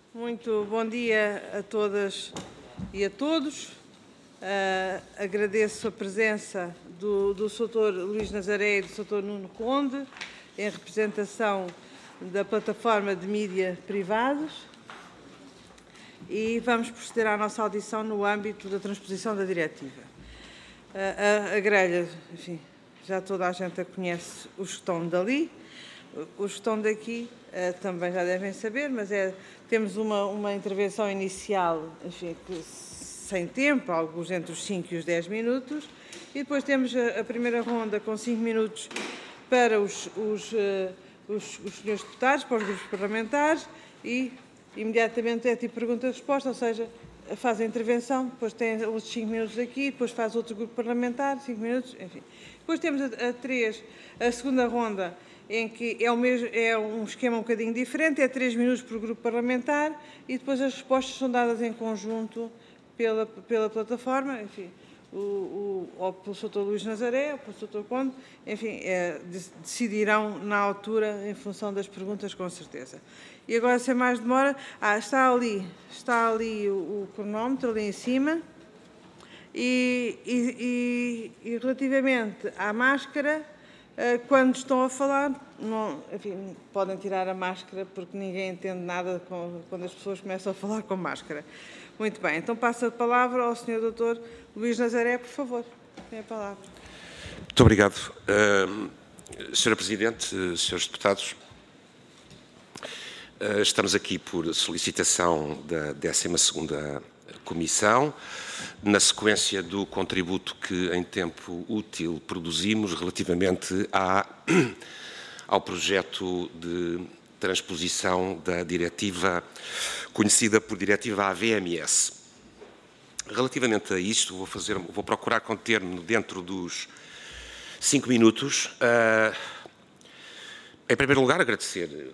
Muito bom dia a todas e a todos. Agradeço a presença do Sr. Luís Nazaré e do Sr. Nuno Conde, em representação da plataforma de mídia privados, e vamos proceder à nossa audição no âmbito da transposição da diretiva. A grelha, enfim, já toda a gente a conhece, os que estão dali. Os que estão daqui também já devem saber, mas temos uma intervenção inicial, enfim, sem tempo, alguns entre os 5 e os 10 minutos, e depois temos a primeira ronda com 5 minutos para os senhores deputados, para os grupos parlamentares, e imediatamente é tipo pergunta-resposta, ou seja, faz a intervenção, depois tem os 5 minutos aqui, depois faz outro grupo parlamentar, 5 minutos, enfim. Depois temos a segunda ronda, em que é um esquema um bocadinho diferente, é 3 minutos por grupo parlamentar, e depois as respostas são dadas em conjunto pela plataforma, enfim, ou pelo Sr. Luís Nazaré, ou pelo Sr. Conde, enfim, decidirão na altura, em função das perguntas, com certeza. E agora, sem mais demora, está ali o cronómetro, ali em cima, e relativamente à máscara, quando estão a falar, enfim, podem tirar a máscara, porque ninguém entende nada quando as pessoas começam a falar com máscara. Muito bem, então passo a palavra ao Sr. Dr. Luís Nazaré, por favor. Tem a palavra. Muito obrigado. Sra. Presidente, Srs. Deputados, estamos aqui por solicitação da 12ª Comissão, na sequência do contributo que em tempo útil produzimos relativamente ao projeto de transposição da diretiva, conhecida por diretiva AVMS. Relativamente a isto, vou procurar conter-me dentro dos 5 minutos. Em primeiro lugar, agradecer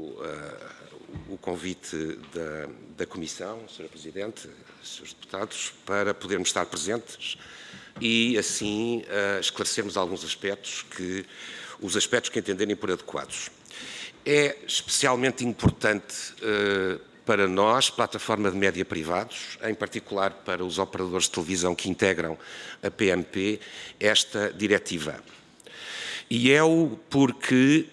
o convite da Comissão, Sra. Presidente, Srs. Deputados, para podermos estar presentes e, assim, esclarecermos alguns aspectos os aspectos que entenderem por adequados. É especialmente importante para nós, plataforma de média privados, em particular para os operadores de televisão que integram a PMP, esta diretiva. E é-o porque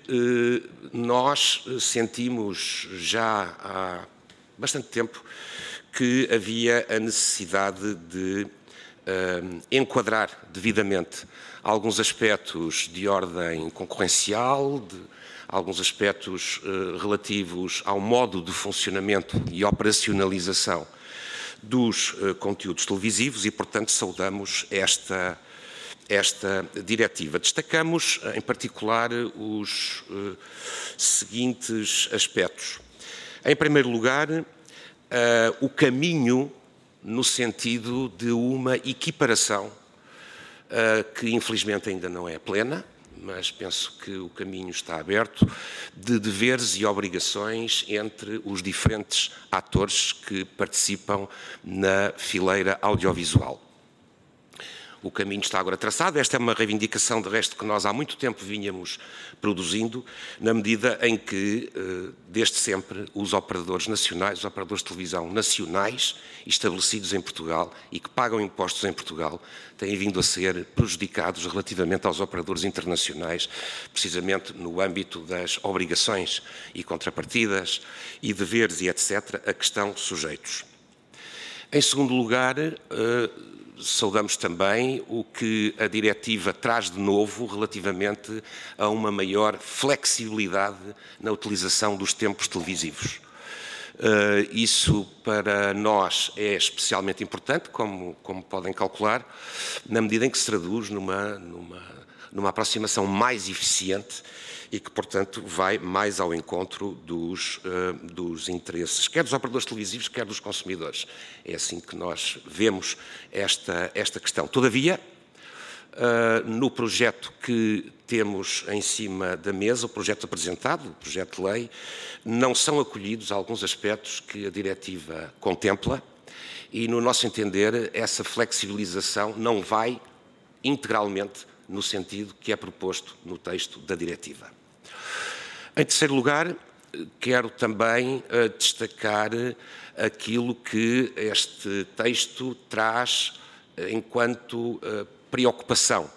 nós sentimos já há bastante tempo que havia a necessidade de enquadrar devidamente alguns aspectos de ordem concorrencial, alguns aspectos relativos ao modo de funcionamento e operacionalização dos conteúdos televisivos e, portanto, saudamos esta diretiva. Destacamos, em particular, os seguintes aspectos. Em primeiro lugar, o caminho no sentido de uma equiparação que, infelizmente, ainda não é plena, mas penso que o caminho está aberto, de deveres e obrigações entre os diferentes atores que participam na fileira audiovisual. O caminho está agora traçado. Esta é uma reivindicação, de resto, que nós há muito tempo vinhamos produzindo, na medida em que, desde sempre, os operadores nacionais, os operadores de televisão nacionais, estabelecidos em Portugal e que pagam impostos em Portugal, têm vindo a ser prejudicados relativamente aos operadores internacionais, precisamente no âmbito das obrigações e contrapartidas e deveres e etc., a que estão sujeitos. Em segundo lugar, saudamos também o que a diretiva traz de novo relativamente a uma maior flexibilidade na utilização dos tempos televisivos. Isso para nós é especialmente importante, como podem calcular, na medida em que se traduz numa aproximação mais eficiente e que, portanto, vai mais ao encontro dos interesses, quer dos operadores televisivos, quer dos consumidores. É assim que nós vemos esta questão. Todavia, no projeto que temos em cima da mesa, o projeto apresentado, o projeto de lei, não são acolhidos alguns aspectos que a diretiva contempla e, no nosso entender, essa flexibilização não vai integralmente no sentido que é proposto no texto da diretiva. Em terceiro lugar, quero também destacar aquilo que este texto traz enquanto preocupação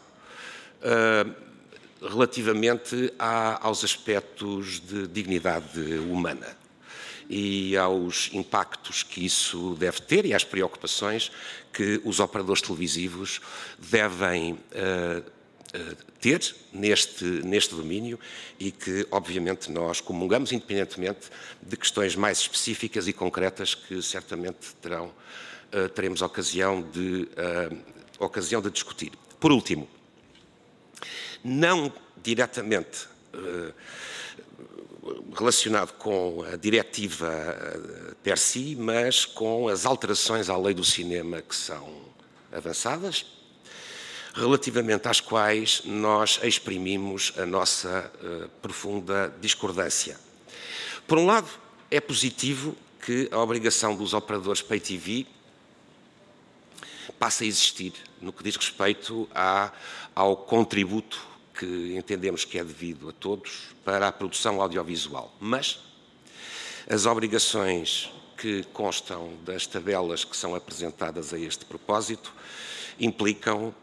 relativamente aos aspectos de dignidade humana e aos impactos que isso deve ter e às preocupações que os operadores televisivos devem ter neste domínio e que, obviamente, nós comungamos, independentemente de questões mais específicas e concretas que certamente teremos ocasião de discutir. Por último, não diretamente relacionado com a diretiva per si, mas com as alterações à lei do cinema que são avançadas, relativamente às quais nós exprimimos a nossa profunda discordância. Por um lado, é positivo que a obrigação dos operadores Pay TV passe a existir no que diz respeito ao contributo que entendemos que é devido a todos para a produção audiovisual. Mas as obrigações que constam das tabelas que são apresentadas a este propósito implicam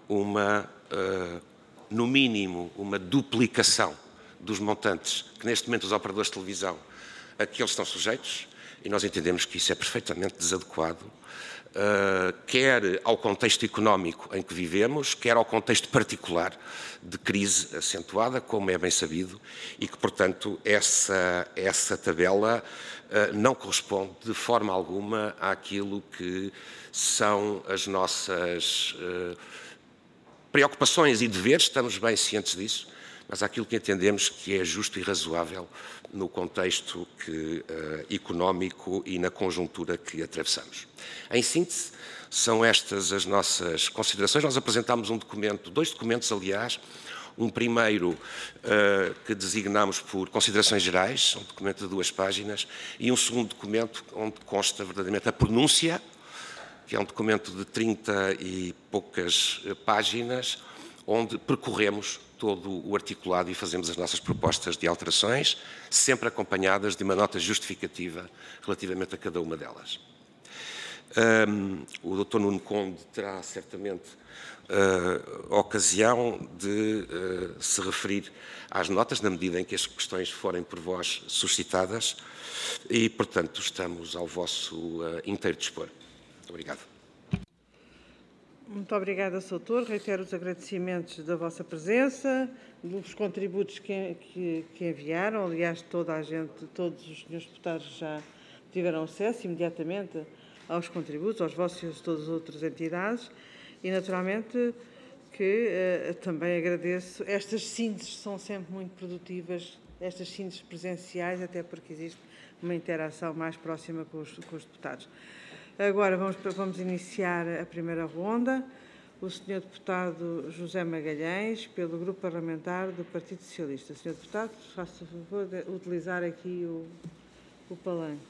no mínimo, uma duplicação dos montantes que neste momento os operadores de televisão a que eles estão sujeitos, e nós entendemos que isso é perfeitamente desadequado, quer ao contexto económico em que vivemos, quer ao contexto particular de crise acentuada, como é bem sabido, e que, portanto, essa tabela não corresponde de forma alguma àquilo que são as nossas preocupações e deveres, estamos bem cientes disso, mas àquilo que entendemos que é justo e razoável no contexto económico e na conjuntura que atravessamos. Em síntese, são estas as nossas considerações. Nós apresentámos dois documentos, aliás, um primeiro que designamos por considerações gerais, um documento de 2 páginas, e um segundo documento onde consta verdadeiramente a pronúncia, que é um documento de 30 e poucas páginas, onde percorremos todo o articulado e fazemos as nossas propostas de alterações, sempre acompanhadas de uma nota justificativa relativamente a cada uma delas. O Dr. Nuno Conde terá certamente ocasião de se referir às notas, na medida em que as questões forem por vós suscitadas, e, portanto, estamos ao vosso inteiro dispor. Muito obrigado. Muito obrigada, Sr. Doutor. Reitero os agradecimentos da vossa presença, dos contributos que enviaram. Aliás, todos os senhores deputados já tiveram acesso imediatamente aos contributos, aos vossos e a todas as outras entidades. E, naturalmente, que também agradeço. Estas sínteses são sempre muito produtivas, estas sínteses presenciais, até porque existe uma interação mais próxima com os deputados. Agora vamos iniciar a primeira ronda. O Sr. Deputado José Magalhães, pelo Grupo Parlamentar do Partido Socialista. Sr. Deputado, faça o favor de utilizar aqui o palanque.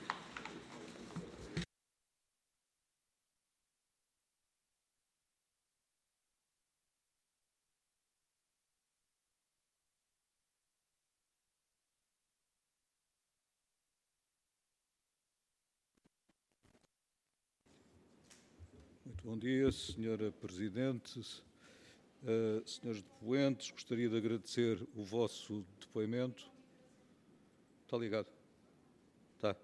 Bom dia, Sra. Presidente, senhores depoentes, gostaria de agradecer o vosso depoimento. Está ligado? Está.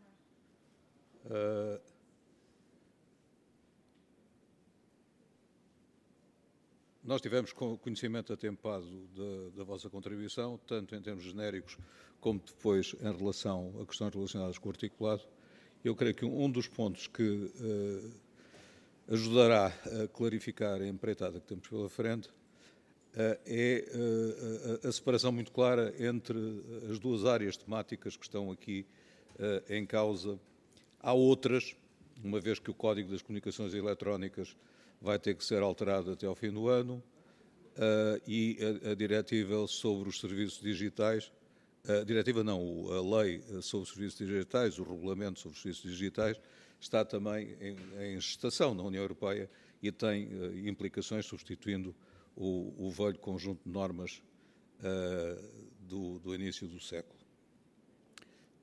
Nós tivemos conhecimento atempado da vossa contribuição, tanto em termos genéricos como depois em relação a questões relacionadas com o articulado. Eu creio que um dos pontos que ajudará a clarificar a empreitada que temos pela frente é a separação muito clara entre as duas áreas temáticas que estão aqui em causa. Há outras, uma vez que o Código das Comunicações Eletrónicas vai ter que ser alterado até ao fim do ano, e a diretiva sobre os serviços digitais, a diretiva não, a lei sobre os serviços digitais, o regulamento sobre os serviços digitais, está também em gestação na União Europeia e tem implicações, substituindo o velho conjunto de normas do início do século.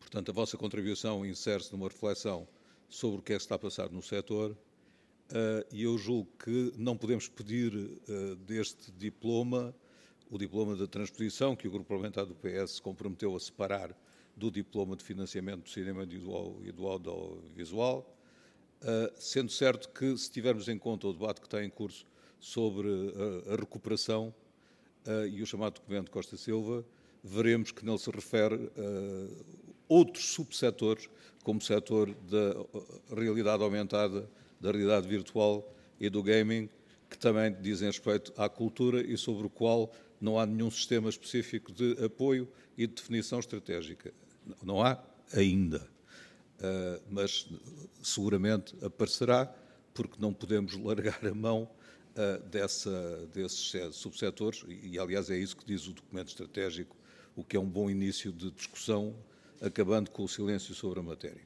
Portanto, a vossa contribuição insere-se numa reflexão sobre o que é que está a passar no setor, e eu julgo que não podemos pedir deste diploma, o diploma da transposição, que o Grupo Parlamentar do PS se comprometeu a separar do diploma de financiamento do cinema e do audiovisual, sendo certo que, se tivermos em conta o debate que está em curso sobre a recuperação e o chamado documento Costa Silva, veremos que nele se refere outros subsetores, como o setor da realidade aumentada, da realidade virtual e do gaming, que também dizem respeito à cultura e sobre o qual não há nenhum sistema específico de apoio e de definição estratégica. Não há ainda, mas seguramente aparecerá, porque não podemos largar a mão desses subsetores, e aliás é isso que diz o documento estratégico, o que é um bom início de discussão, acabando com o silêncio sobre a matéria.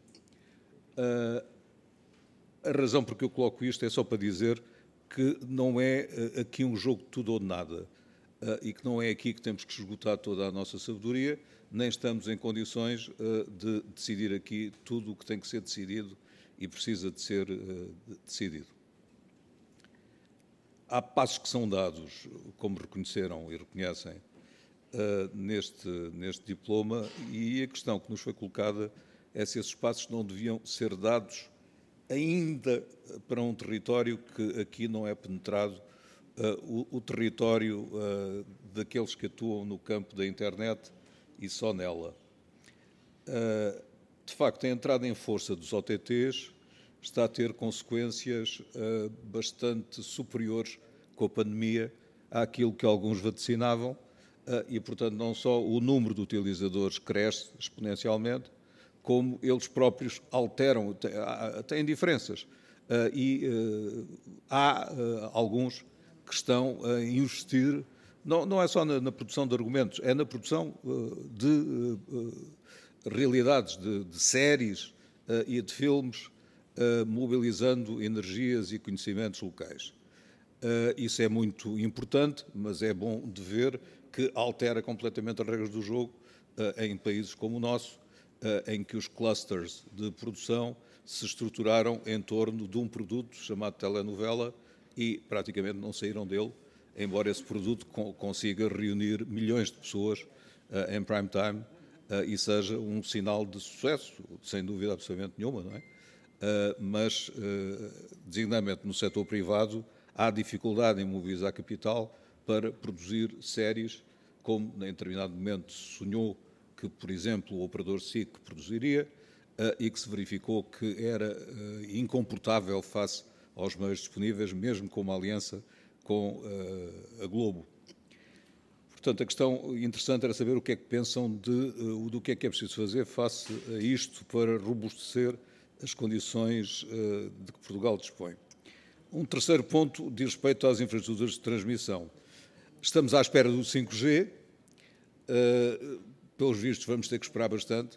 A razão por que eu coloco isto é só para dizer que não é aqui um jogo de tudo ou de nada, e que não é aqui que temos que esgotar toda a nossa sabedoria, nem estamos em condições de decidir aqui tudo o que tem que ser decidido e precisa de ser decidido. Há passos que são dados, como reconheceram e reconhecem, neste diploma, e a questão que nos foi colocada é se esses passos não deviam ser dados ainda para um território que aqui não é penetrado, o território daqueles que atuam no campo da internet e só nela. De facto, a entrada em força dos OTTs está a ter consequências bastante superiores com a pandemia àquilo que alguns vaticinavam, e, portanto, não só o número de utilizadores cresce exponencialmente, como eles próprios alteram, têm diferenças. E há alguns que estão a investir, não é só na produção de argumentos, é na produção de realidades, de séries e de filmes, mobilizando energias e conhecimentos locais. Isso é muito importante, mas é bom de ver que altera completamente as regras do jogo em países como o nosso, em que os clusters de produção se estruturaram em torno de um produto chamado telenovela e praticamente não saíram dele, embora esse produto consiga reunir milhões de pessoas em prime time e seja um sinal de sucesso, sem dúvida absolutamente nenhuma, não é? Mas, designadamente no setor privado, há dificuldade em mobilizar capital para produzir séries, como em determinado momento se sonhou que, por exemplo, o operador SIC produziria e que se verificou que era incomportável face aos meios disponíveis, mesmo com uma aliança com a Globo. Portanto, a questão interessante era saber o que é que pensam do que é preciso fazer face a isto para robustecer as condições de que Portugal dispõe. Um terceiro ponto diz respeito às infraestruturas de transmissão. Estamos à espera do 5G, pelos vistos vamos ter que esperar bastante,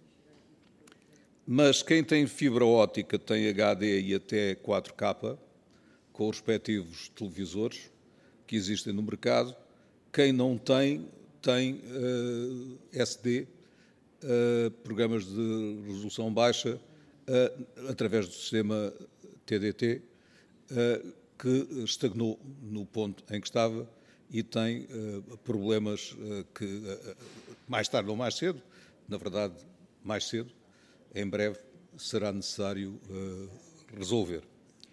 mas quem tem fibra óptica tem HD e até 4K, com os respectivos televisores que existem no mercado. Quem não tem, tem SD, programas de resolução baixa, através do sistema TDT, que estagnou no ponto em que estava e tem problemas que, mais tarde ou mais cedo, na verdade, mais cedo, em breve, será necessário resolver.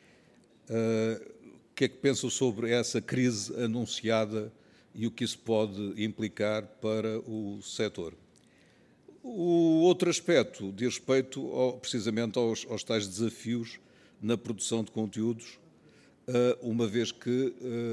O que é que pensam sobre essa crise anunciada e o que isso pode implicar para o setor? O outro aspecto diz respeito precisamente aos tais desafios na produção de conteúdos, uma vez que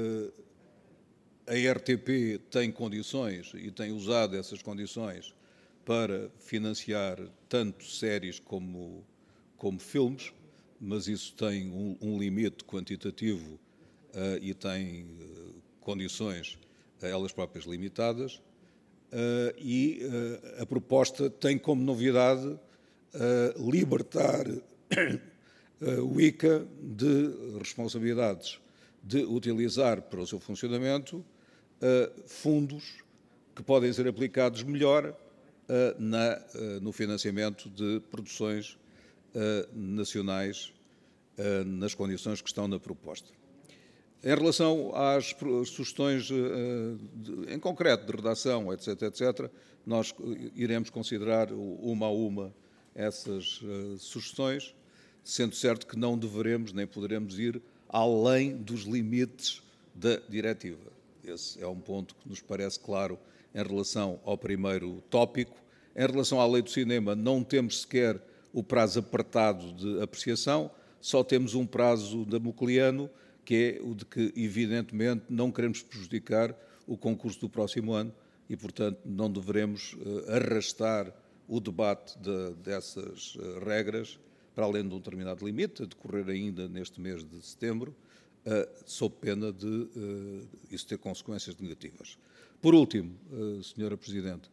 a RTP tem condições e tem usado essas condições para financiar tanto séries como filmes, mas isso tem um limite quantitativo e tem condições a elas próprias limitadas, e a proposta tem como novidade libertar o ICA de responsabilidades de utilizar para o seu funcionamento fundos que podem ser aplicados melhor no financiamento de produções nacionais nas condições que estão na proposta. Em relação às sugestões em concreto de redação, etc., nós iremos considerar uma a uma essas sugestões, sendo certo que não deveremos nem poderemos ir além dos limites da diretiva. Esse é um ponto que nos parece claro em relação ao primeiro tópico. Em relação à lei do cinema, não temos sequer o prazo apertado de apreciação, só temos um prazo damocleano, que é o de que, evidentemente, não queremos prejudicar o concurso do próximo ano e, portanto, não deveremos arrastar o debate dessas regras para além de um determinado limite, a decorrer ainda neste mês de setembro, sob pena de isso ter consequências negativas. Por último, Sra. Presidente,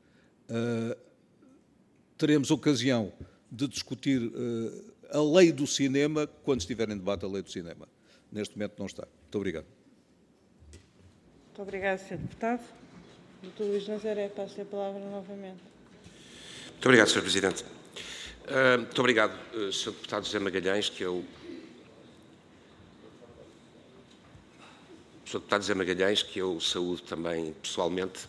teremos ocasião de discutir a lei do cinema quando estiver em debate a lei do cinema. Neste momento não está. Muito obrigado. Muito obrigado, Sr. Deputado. Dr. Luís Nazaré, passo-lhe a palavra novamente. Muito obrigado, Sr. Presidente. Muito obrigado, Sr. Deputado José Magalhães, que eu... Sr. Deputado José Magalhães, que eu saúdo também pessoalmente.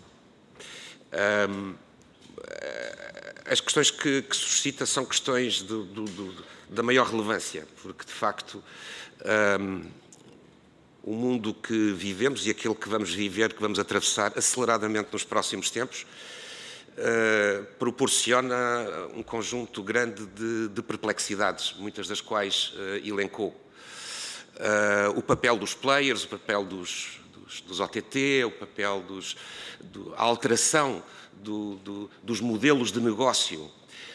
As questões que suscita são questões da maior relevância, porque, de facto, o mundo que vivemos e aquele que vamos viver, que vamos atravessar aceleradamente nos próximos tempos, proporciona um conjunto grande de perplexidades, muitas das quais elencou. O papel dos players, o papel dos OTT, o papel a alteração dos modelos de negócio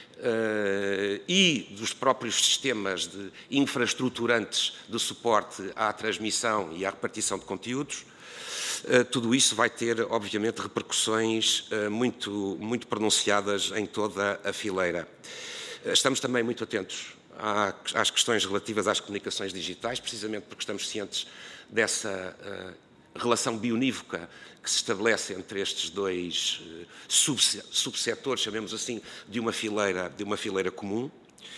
e dos próprios sistemas infraestruturantes de suporte à transmissão e à repartição de conteúdos, tudo isso vai ter, obviamente, repercussões muito pronunciadas em toda a fileira. Estamos também muito atentos às questões relativas às comunicações digitais, precisamente porque estamos cientes dessa relação bionívoca que se estabelece entre estes dois subsetores, chamemos assim, de uma fileira comum.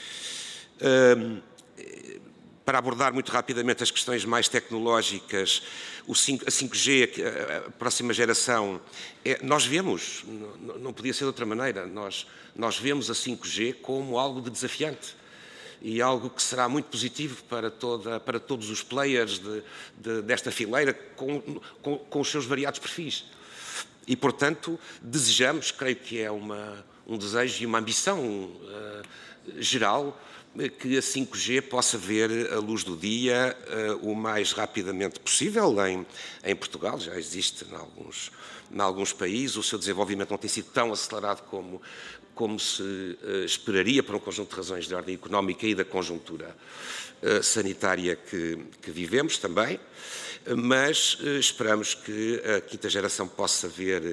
Para abordar muito rapidamente as questões mais tecnológicas, a 5G, a próxima geração, nós vemos, não podia ser de outra maneira, nós vemos a 5G como algo de desafiante e algo que será muito positivo para todos os players desta fileira, com os seus variados perfis. E, portanto, desejamos, creio que é um desejo e uma ambição geral, que a 5G possa ver a luz do dia o mais rapidamente possível em Portugal. Já existe em alguns países, o seu desenvolvimento não tem sido tão acelerado como se esperaria, por um conjunto de razões de ordem económica e da conjuntura sanitária que vivemos também, mas esperamos que a quinta geração possa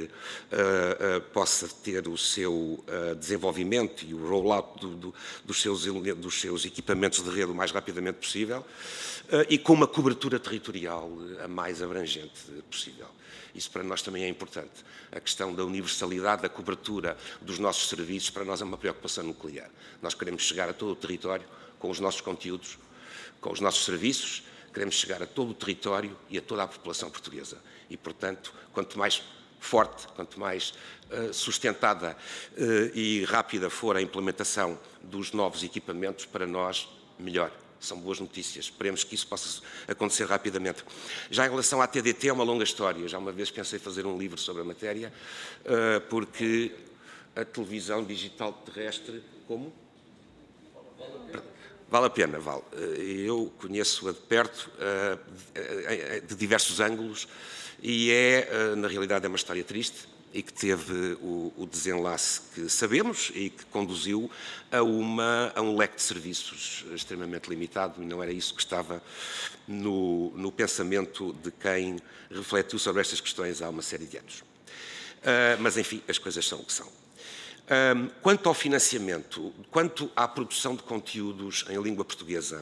ter o seu desenvolvimento e o rollout dos seus equipamentos de rede o mais rapidamente possível e com uma cobertura territorial a mais abrangente possível. Isso para nós também é importante. A questão da universalidade da cobertura dos nossos serviços para nós é uma preocupação nuclear. Nós queremos chegar a todo o território com os nossos conteúdos, com os nossos serviços, queremos chegar a todo o território e a toda a população portuguesa. E, portanto, quanto mais forte, quanto mais sustentada e rápida for a implementação dos novos equipamentos, para nós, melhor. São boas notícias. Esperemos que isso possa acontecer rapidamente. Já em relação à TDT, é uma longa história. Já uma vez pensei fazer um livro sobre a matéria, porque a televisão digital terrestre, como? Vale a pena, vale. Eu conheço-a de perto, de diversos ângulos, e na realidade, é uma história triste e que teve o desenlace que sabemos e que conduziu a um leque de serviços extremamente limitado, e não era isso que estava no pensamento de quem refletiu sobre estas questões há uma série de anos. Mas, enfim, as coisas são o que são. Quanto ao financiamento, quanto à produção de conteúdos em língua portuguesa,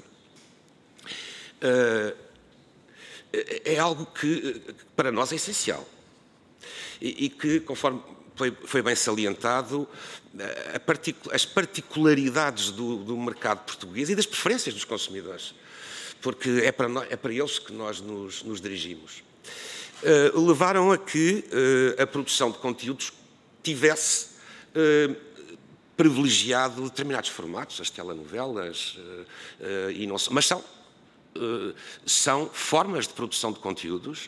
é algo que para nós é essencial e que, conforme foi bem salientado as particularidades do mercado português e das preferências dos consumidores, porque é para eles que nós nos dirigimos. Levaram a que a produção de conteúdos tivesse privilegiado determinados formatos, as telenovelas, e não, mas são formas de produção de conteúdos,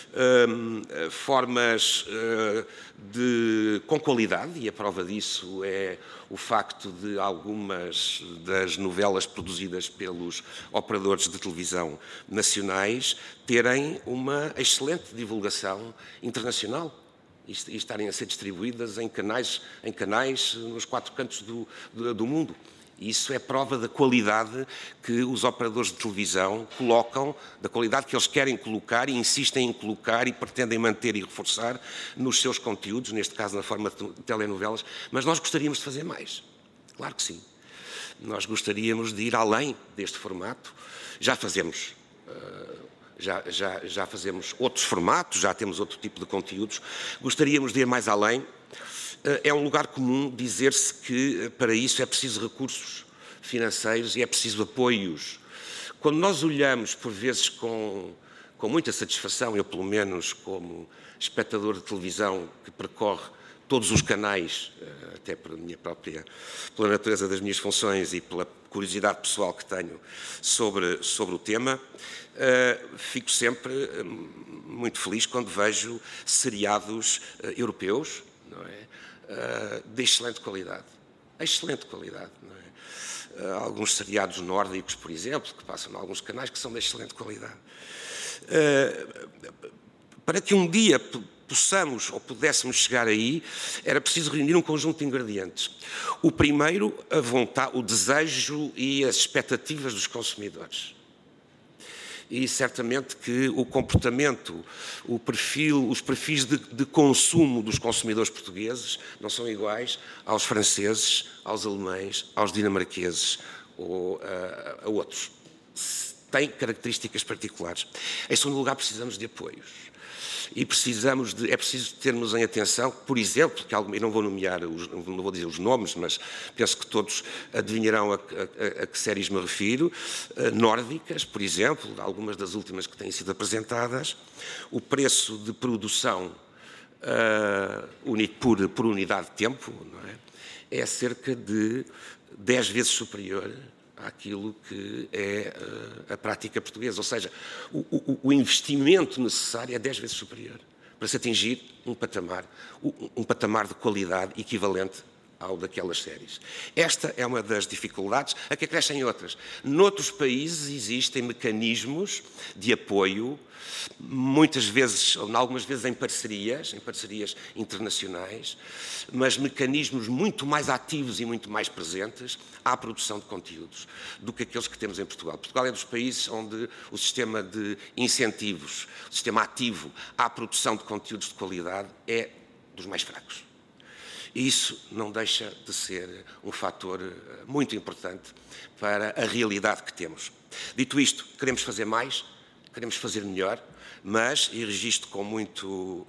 formas com qualidade, e a prova disso é o facto de algumas das novelas produzidas pelos operadores de televisão nacionais terem uma excelente divulgação internacional e estarem a ser distribuídas em canais nos 4 cantos do mundo. Isso é prova da qualidade que os operadores de televisão colocam, da qualidade que eles querem colocar e insistem em colocar e pretendem manter e reforçar nos seus conteúdos, neste caso na forma de telenovelas, mas nós gostaríamos de fazer mais. Claro que sim. Nós gostaríamos de ir além deste formato. Já fazemos. Já fazemos outros formatos, já temos outro tipo de conteúdos. Gostaríamos de ir mais além. É um lugar comum dizer-se que para isso é preciso recursos financeiros e é preciso apoios. Quando nós olhamos, por vezes, com muita satisfação, eu pelo menos como espectador de televisão que percorre todos os canais, até pela natureza das minhas funções e pela curiosidade pessoal que tenho sobre o tema, fico sempre muito feliz quando vejo seriados europeus, não é? De excelente qualidade. Não é? Alguns seriados nórdicos, por exemplo, que passam em alguns canais que são de excelente qualidade. Para que um dia possamos ou pudéssemos chegar aí, era preciso reunir um conjunto de ingredientes. O primeiro, a vontade, o desejo e as expectativas dos consumidores. E certamente que o comportamento, os perfis de consumo dos consumidores portugueses não são iguais aos franceses, aos alemães, aos dinamarqueses ou a outros. Têm características particulares. Em segundo lugar, precisamos de apoios. E é preciso termos em atenção, por exemplo, que eu não vou não vou dizer os nomes, mas penso que todos adivinharão a que séries me refiro, nórdicas, por exemplo, algumas das últimas que têm sido apresentadas, o preço de produção por unidade de tempo, não é cerca de 10 vezes superior àquilo que é a prática portuguesa. Ou seja, o investimento necessário é 10 vezes superior para se atingir um patamar de qualidade equivalente ao daquelas séries. Esta é uma das dificuldades, a que acrescem outras. Noutros países existem mecanismos de apoio, muitas vezes, ou algumas vezes em parcerias internacionais, mas mecanismos muito mais ativos e muito mais presentes à produção de conteúdos do que aqueles que temos em Portugal. Portugal é dos países onde o sistema de incentivos, o sistema ativo à produção de conteúdos de qualidade é dos mais fracos. E isso não deixa de ser um fator muito importante para a realidade que temos. Dito isto, queremos fazer mais, queremos fazer melhor, mas, e registro com muito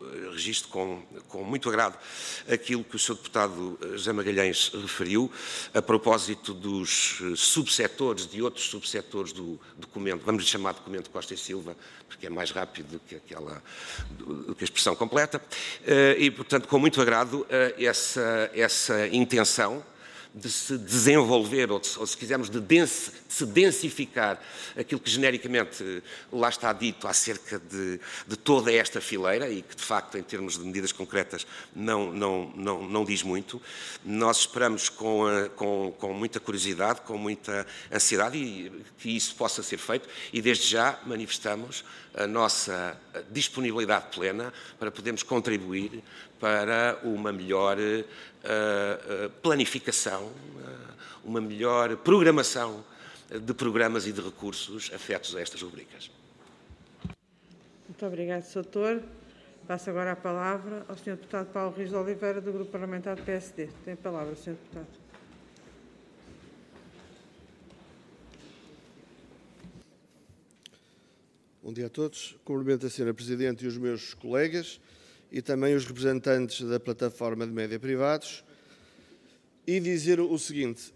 agrado aquilo que o Sr. Deputado José Magalhães referiu, a propósito dos subsetores, de outros subsetores do documento, vamos lhe chamar de documento Costa e Silva, porque é mais rápido do que a expressão completa, e, portanto, com muito agrado essa intenção de se desenvolver, ou se quisermos, de se densificar aquilo que genericamente lá está dito acerca de toda esta fileira e que, de facto, em termos de medidas concretas, não diz muito. Nós esperamos com muita curiosidade, com muita ansiedade que isso possa ser feito e, desde já, manifestamos a nossa disponibilidade plena para podermos contribuir para uma melhor planificação, uma melhor programação de programas e de recursos afetos a estas rubricas. Muito obrigado, Sr. Doutor. Passo agora a palavra ao Sr. Deputado Paulo Rios de Oliveira, do Grupo Parlamentar do PSD. Tem a palavra, Sr. Deputado. Bom dia a todos. Cumprimento a Sra. Presidente e os meus colegas e também os representantes da plataforma de média privados, e dizer o seguinte,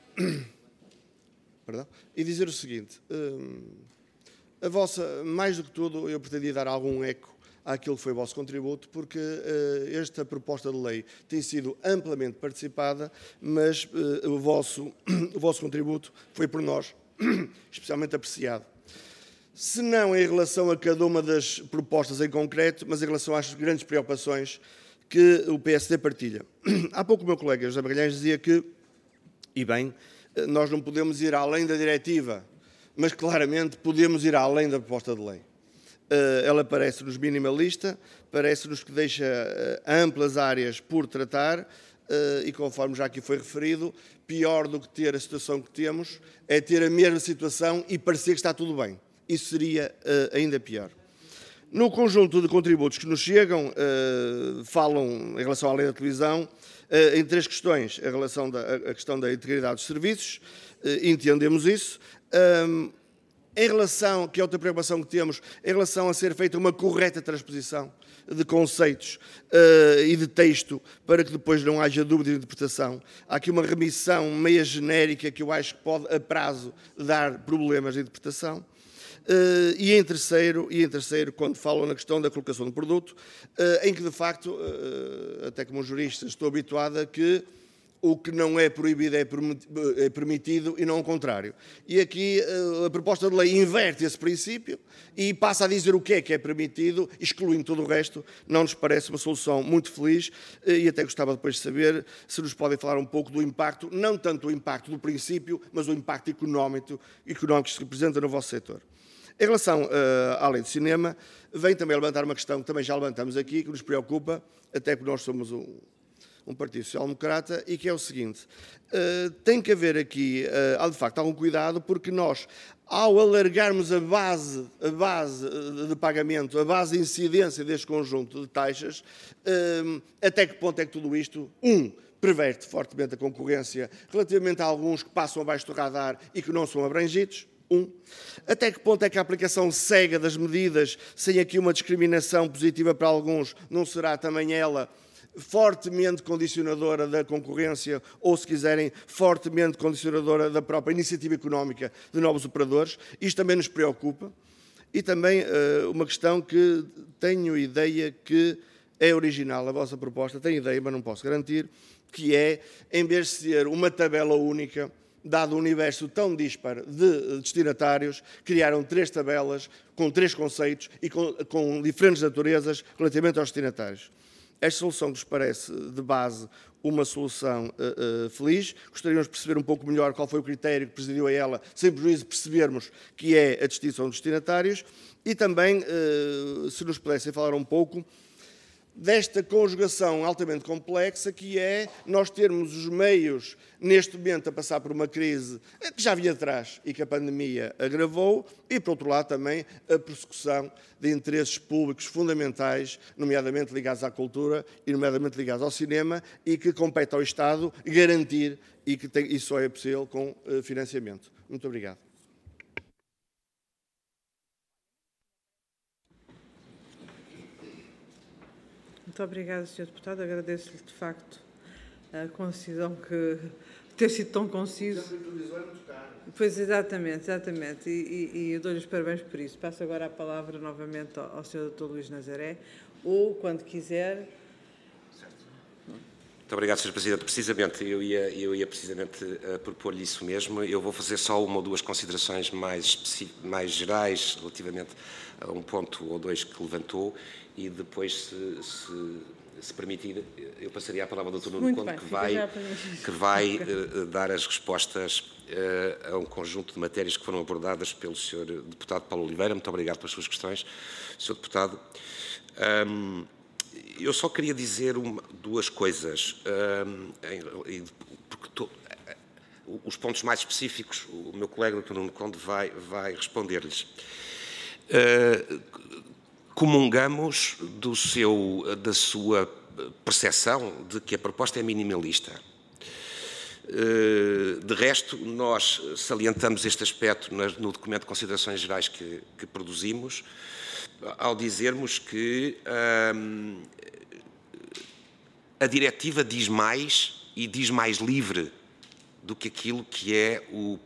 a vossa, mais do que tudo, eu pretendia dar algum eco àquilo que foi o vosso contributo, porque esta proposta de lei tem sido amplamente participada, mas o vosso contributo foi por nós especialmente apreciado. Se não em relação a cada uma das propostas em concreto, mas em relação às grandes preocupações que o PSD partilha. Há pouco o meu colega José Magalhães dizia que, e bem, nós não podemos ir além da diretiva, mas claramente podemos ir além da proposta de lei. Ela parece-nos minimalista, parece-nos que deixa amplas áreas por tratar e, conforme já aqui foi referido, pior do que ter a situação que temos é ter a mesma situação e parecer que está tudo bem. Isso seria ainda pior. No conjunto de contributos que nos chegam, falam em relação à lei da televisão em três questões. A questão da integridade dos serviços, entendemos isso. Em relação, que é outra preocupação que temos, em relação a ser feita uma correta transposição de conceitos e de texto, para que depois não haja dúvida de interpretação. Há aqui uma remissão meia genérica que eu acho que pode, a prazo, dar problemas de interpretação. E em terceiro, quando falam na questão da colocação do produto, em que, de facto, até como jurista, estou habituado a que o que não é proibido é permitido e não o contrário. E aqui a proposta de lei inverte esse princípio e passa a dizer o que é permitido, excluindo todo o resto. Não nos parece uma solução muito feliz e até gostava depois de saber se nos podem falar um pouco do impacto, não tanto o impacto do princípio, mas o impacto económico que se representa no vosso setor. Em relação à lei do cinema, vem também levantar uma questão que também já levantamos aqui, que nos preocupa, até porque nós somos um partido social-democrata, e que é o seguinte, tem que haver aqui, de facto, algum cuidado, porque nós, ao alargarmos a base de pagamento, a base de incidência deste conjunto de taxas, até que ponto é que tudo isto, perverte fortemente a concorrência relativamente a alguns que passam abaixo do radar e que não são abrangidos, até que ponto é que a aplicação cega das medidas, sem aqui uma discriminação positiva para alguns, não será também ela fortemente condicionadora da concorrência ou, se quiserem, fortemente condicionadora da própria iniciativa económica de novos operadores. Isto também nos preocupa. E também uma questão que tenho ideia que é original, a vossa proposta, tenho ideia, mas não posso garantir, que é, em vez de ser uma tabela única, dado o universo tão dispar de destinatários, criaram 3 tabelas com 3 conceitos e com diferentes naturezas relativamente aos destinatários. Esta solução nos parece, de base, uma solução feliz. Gostaríamos de perceber um pouco melhor qual foi o critério que presidiu a ela, sem prejuízo de percebermos que é a distinção dos destinatários. E também, se nos pudessem falar um pouco desta conjugação altamente complexa, que é nós termos os meios, neste momento, a passar por uma crise que já vinha atrás e que a pandemia agravou, e, por outro lado, também a persecução de interesses públicos fundamentais, nomeadamente ligados à cultura e nomeadamente ligados ao cinema, e que compete ao Estado garantir e que isso só é possível com financiamento. Muito obrigado. Muito obrigada, Sr. Deputado. Agradeço-lhe, de facto, a concisão ter sido tão conciso. Pois, exatamente. E eu dou-lhe os parabéns por isso. Passo agora a palavra novamente ao Sr. Dr. Luís Nazaré, ou, quando quiser. Muito obrigado, Sr. Presidente. Precisamente, eu ia precisamente propor-lhe isso mesmo. Eu vou fazer só uma ou duas considerações mais gerais relativamente a um ponto ou dois que levantou e depois, se permitir, eu passaria a palavra ao Dr. Nuno Conde, que vai dar as respostas a um conjunto de matérias que foram abordadas pelo Sr. Deputado Paulo Oliveira. Muito obrigado pelas suas questões, Sr. Deputado. Eu só queria dizer duas coisas, porque os pontos mais específicos o meu colega, Dr. Nuno Conde, vai responder-lhes. Comungamos da sua percepção de que a proposta é minimalista. De resto, nós salientamos este aspecto no documento de considerações gerais que produzimos ao dizermos que a diretiva diz mais e diz mais livre do que aquilo que é o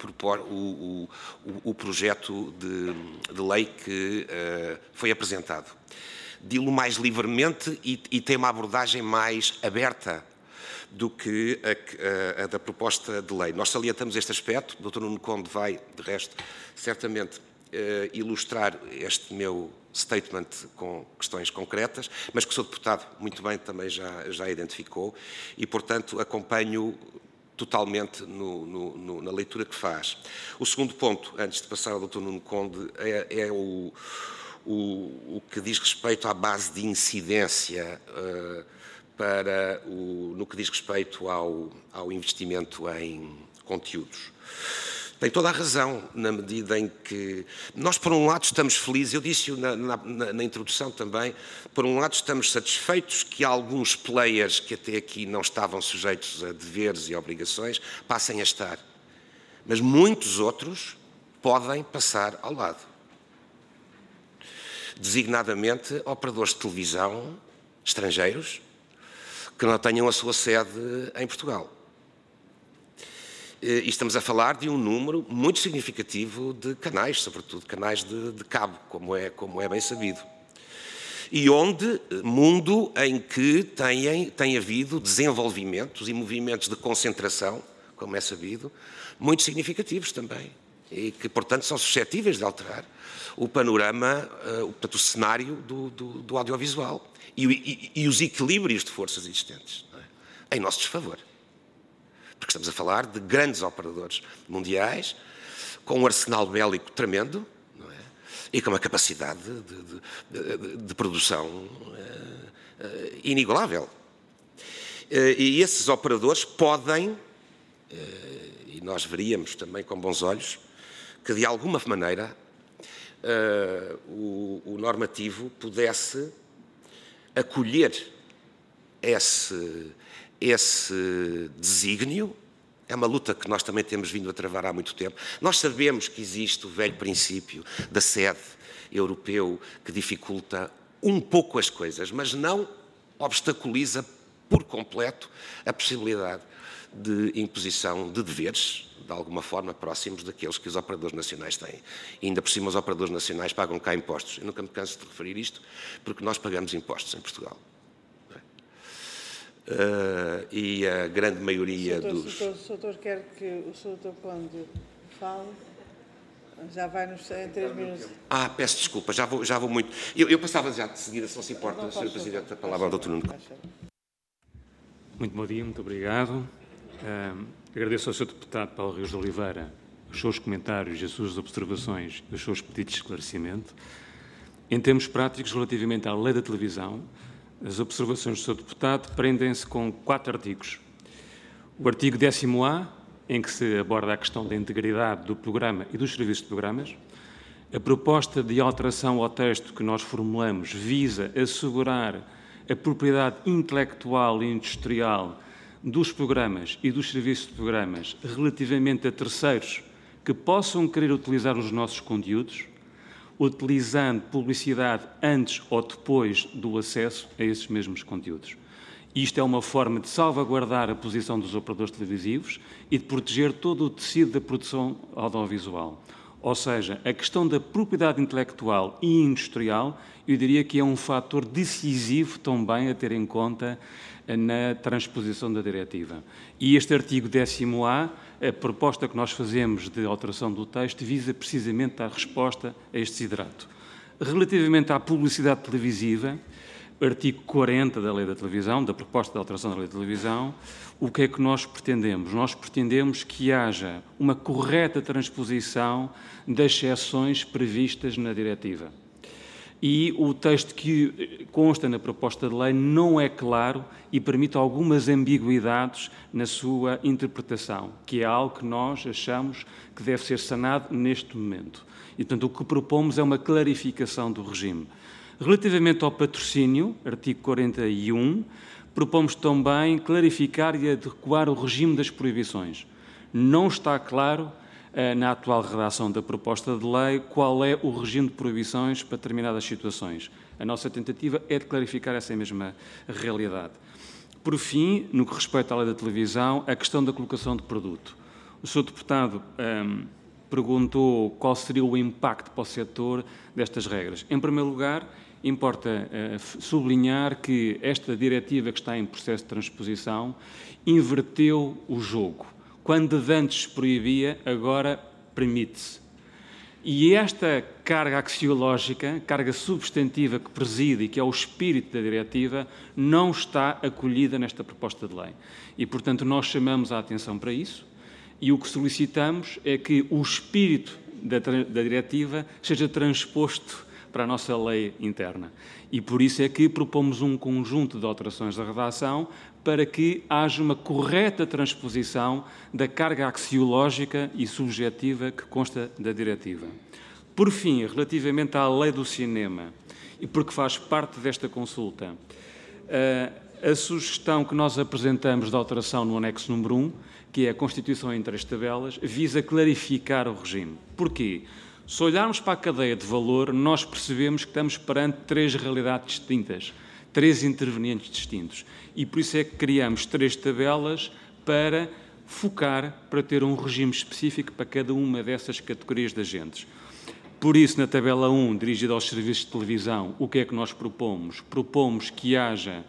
projeto de lei que foi apresentado. Dilo mais livremente e tem uma abordagem mais aberta do que a da proposta de lei. Nós salientamos este aspecto, o Dr. Nuno Conde vai, de resto, certamente ilustrar este meu statement com questões concretas, mas que o Sr. Deputado muito bem também já identificou e, portanto, acompanho totalmente na leitura que faz. O segundo ponto, antes de passar ao Dr. Nuno Conde, é o que diz respeito à base de incidência no que diz respeito ao investimento em conteúdos. Tem toda a razão, na medida em que nós, por um lado, estamos felizes, eu disse-o na introdução também, por um lado estamos satisfeitos que alguns players que até aqui não estavam sujeitos a deveres e obrigações passem a estar, mas muitos outros podem passar ao lado. Designadamente, operadores de televisão estrangeiros que não tenham a sua sede em Portugal. E estamos a falar de um número muito significativo de canais, sobretudo canais de cabo, como é bem sabido. E mundo em que tem havido desenvolvimentos e movimentos de concentração, como é sabido, muito significativos também. E que, portanto, são suscetíveis de alterar o panorama, portanto, o cenário do audiovisual e os equilíbrios de forças existentes, não é? Em nosso desfavor. Porque estamos a falar de grandes operadores mundiais, com um arsenal bélico tremendo, não é? E com uma capacidade de produção inigualável. E esses operadores podem, e nós veríamos também com bons olhos, que de alguma maneira o normativo pudesse acolher esse desígnio. É uma luta que nós também temos vindo a travar há muito tempo. Nós sabemos que existe o velho princípio da sede europeu que dificulta um pouco as coisas, mas não obstaculiza por completo a possibilidade de imposição de deveres, de alguma forma, próximos daqueles que os operadores nacionais têm. E ainda por cima os operadores nacionais pagam cá impostos. Eu nunca me canso de referir isto, porque nós pagamos impostos em Portugal. E a grande maioria dos... O Sr. quer que o Sr. Conde fale? Já vai em 3 minutos. Peço desculpa, já vou muito. Eu passava já de seguida, se não se importa, Sr. Presidente, a palavra ao Dr. Nuno. Muito bom dia, muito obrigado. Agradeço ao Sr. Deputado Paulo Rios de Oliveira os seus comentários, as suas observações e os seus pedidos de esclarecimento. Em termos práticos, relativamente à lei da televisão, as observações do Sr. Deputado prendem-se com 4 artigos. O artigo 10º-A, em que se aborda a questão da integridade do programa e dos serviços de programas. A proposta de alteração ao texto que nós formulamos visa assegurar a propriedade intelectual e industrial dos programas e dos serviços de programas relativamente a terceiros que possam querer utilizar os nossos conteúdos, utilizando publicidade antes ou depois do acesso a esses mesmos conteúdos. Isto é uma forma de salvaguardar a posição dos operadores televisivos e de proteger todo o tecido da produção audiovisual. Ou seja, a questão da propriedade intelectual e industrial, eu diria que é um fator decisivo também a ter em conta na transposição da diretiva. E este artigo 10º-A, a proposta que nós fazemos de alteração do texto, visa precisamente dar resposta a este desidrato. Relativamente à publicidade televisiva, artigo 40 da Lei da Televisão, da proposta de alteração da Lei da Televisão, o que é que nós pretendemos? Nós pretendemos que haja uma correta transposição das exceções previstas na diretiva. E o texto que consta na proposta de lei não é claro e permite algumas ambiguidades na sua interpretação, que é algo que nós achamos que deve ser sanado neste momento. E, portanto, o que propomos é uma clarificação do regime. Relativamente ao patrocínio, artigo 41, propomos também clarificar e adequar o regime das proibições. Não está claro na atual redação da proposta de lei, qual é o regime de proibições para determinadas situações. A nossa tentativa é de clarificar essa mesma realidade. Por fim, no que respeita à lei da televisão, a questão da colocação de produto. O Sr. Deputado perguntou qual seria o impacto para o setor destas regras. Em primeiro lugar, importa sublinhar que esta diretiva que está em processo de transposição inverteu o jogo. Quando antes proibia, agora permite-se. E esta carga axiológica, carga substantiva que preside e que é o espírito da diretiva, não está acolhida nesta proposta de lei. E, portanto, nós chamamos a atenção para isso e o que solicitamos é que o espírito da diretiva seja transposto para a nossa lei interna. E por isso é que propomos um conjunto de alterações da redação para que haja uma correta transposição da carga axiológica e subjetiva que consta da diretiva. Por fim, relativamente à lei do cinema, e porque faz parte desta consulta, a sugestão que nós apresentamos de alteração no anexo número 1, que é a constituição em 3 tabelas, visa clarificar o regime. Porquê? Se olharmos para a cadeia de valor, nós percebemos que estamos perante 3 realidades distintas, 3 intervenientes distintos. E por isso é que criamos 3 tabelas para focar, para ter um regime específico para cada uma dessas categorias de agentes. Por isso, na tabela 1, dirigida aos serviços de televisão, o que é que nós propomos? Propomos que haja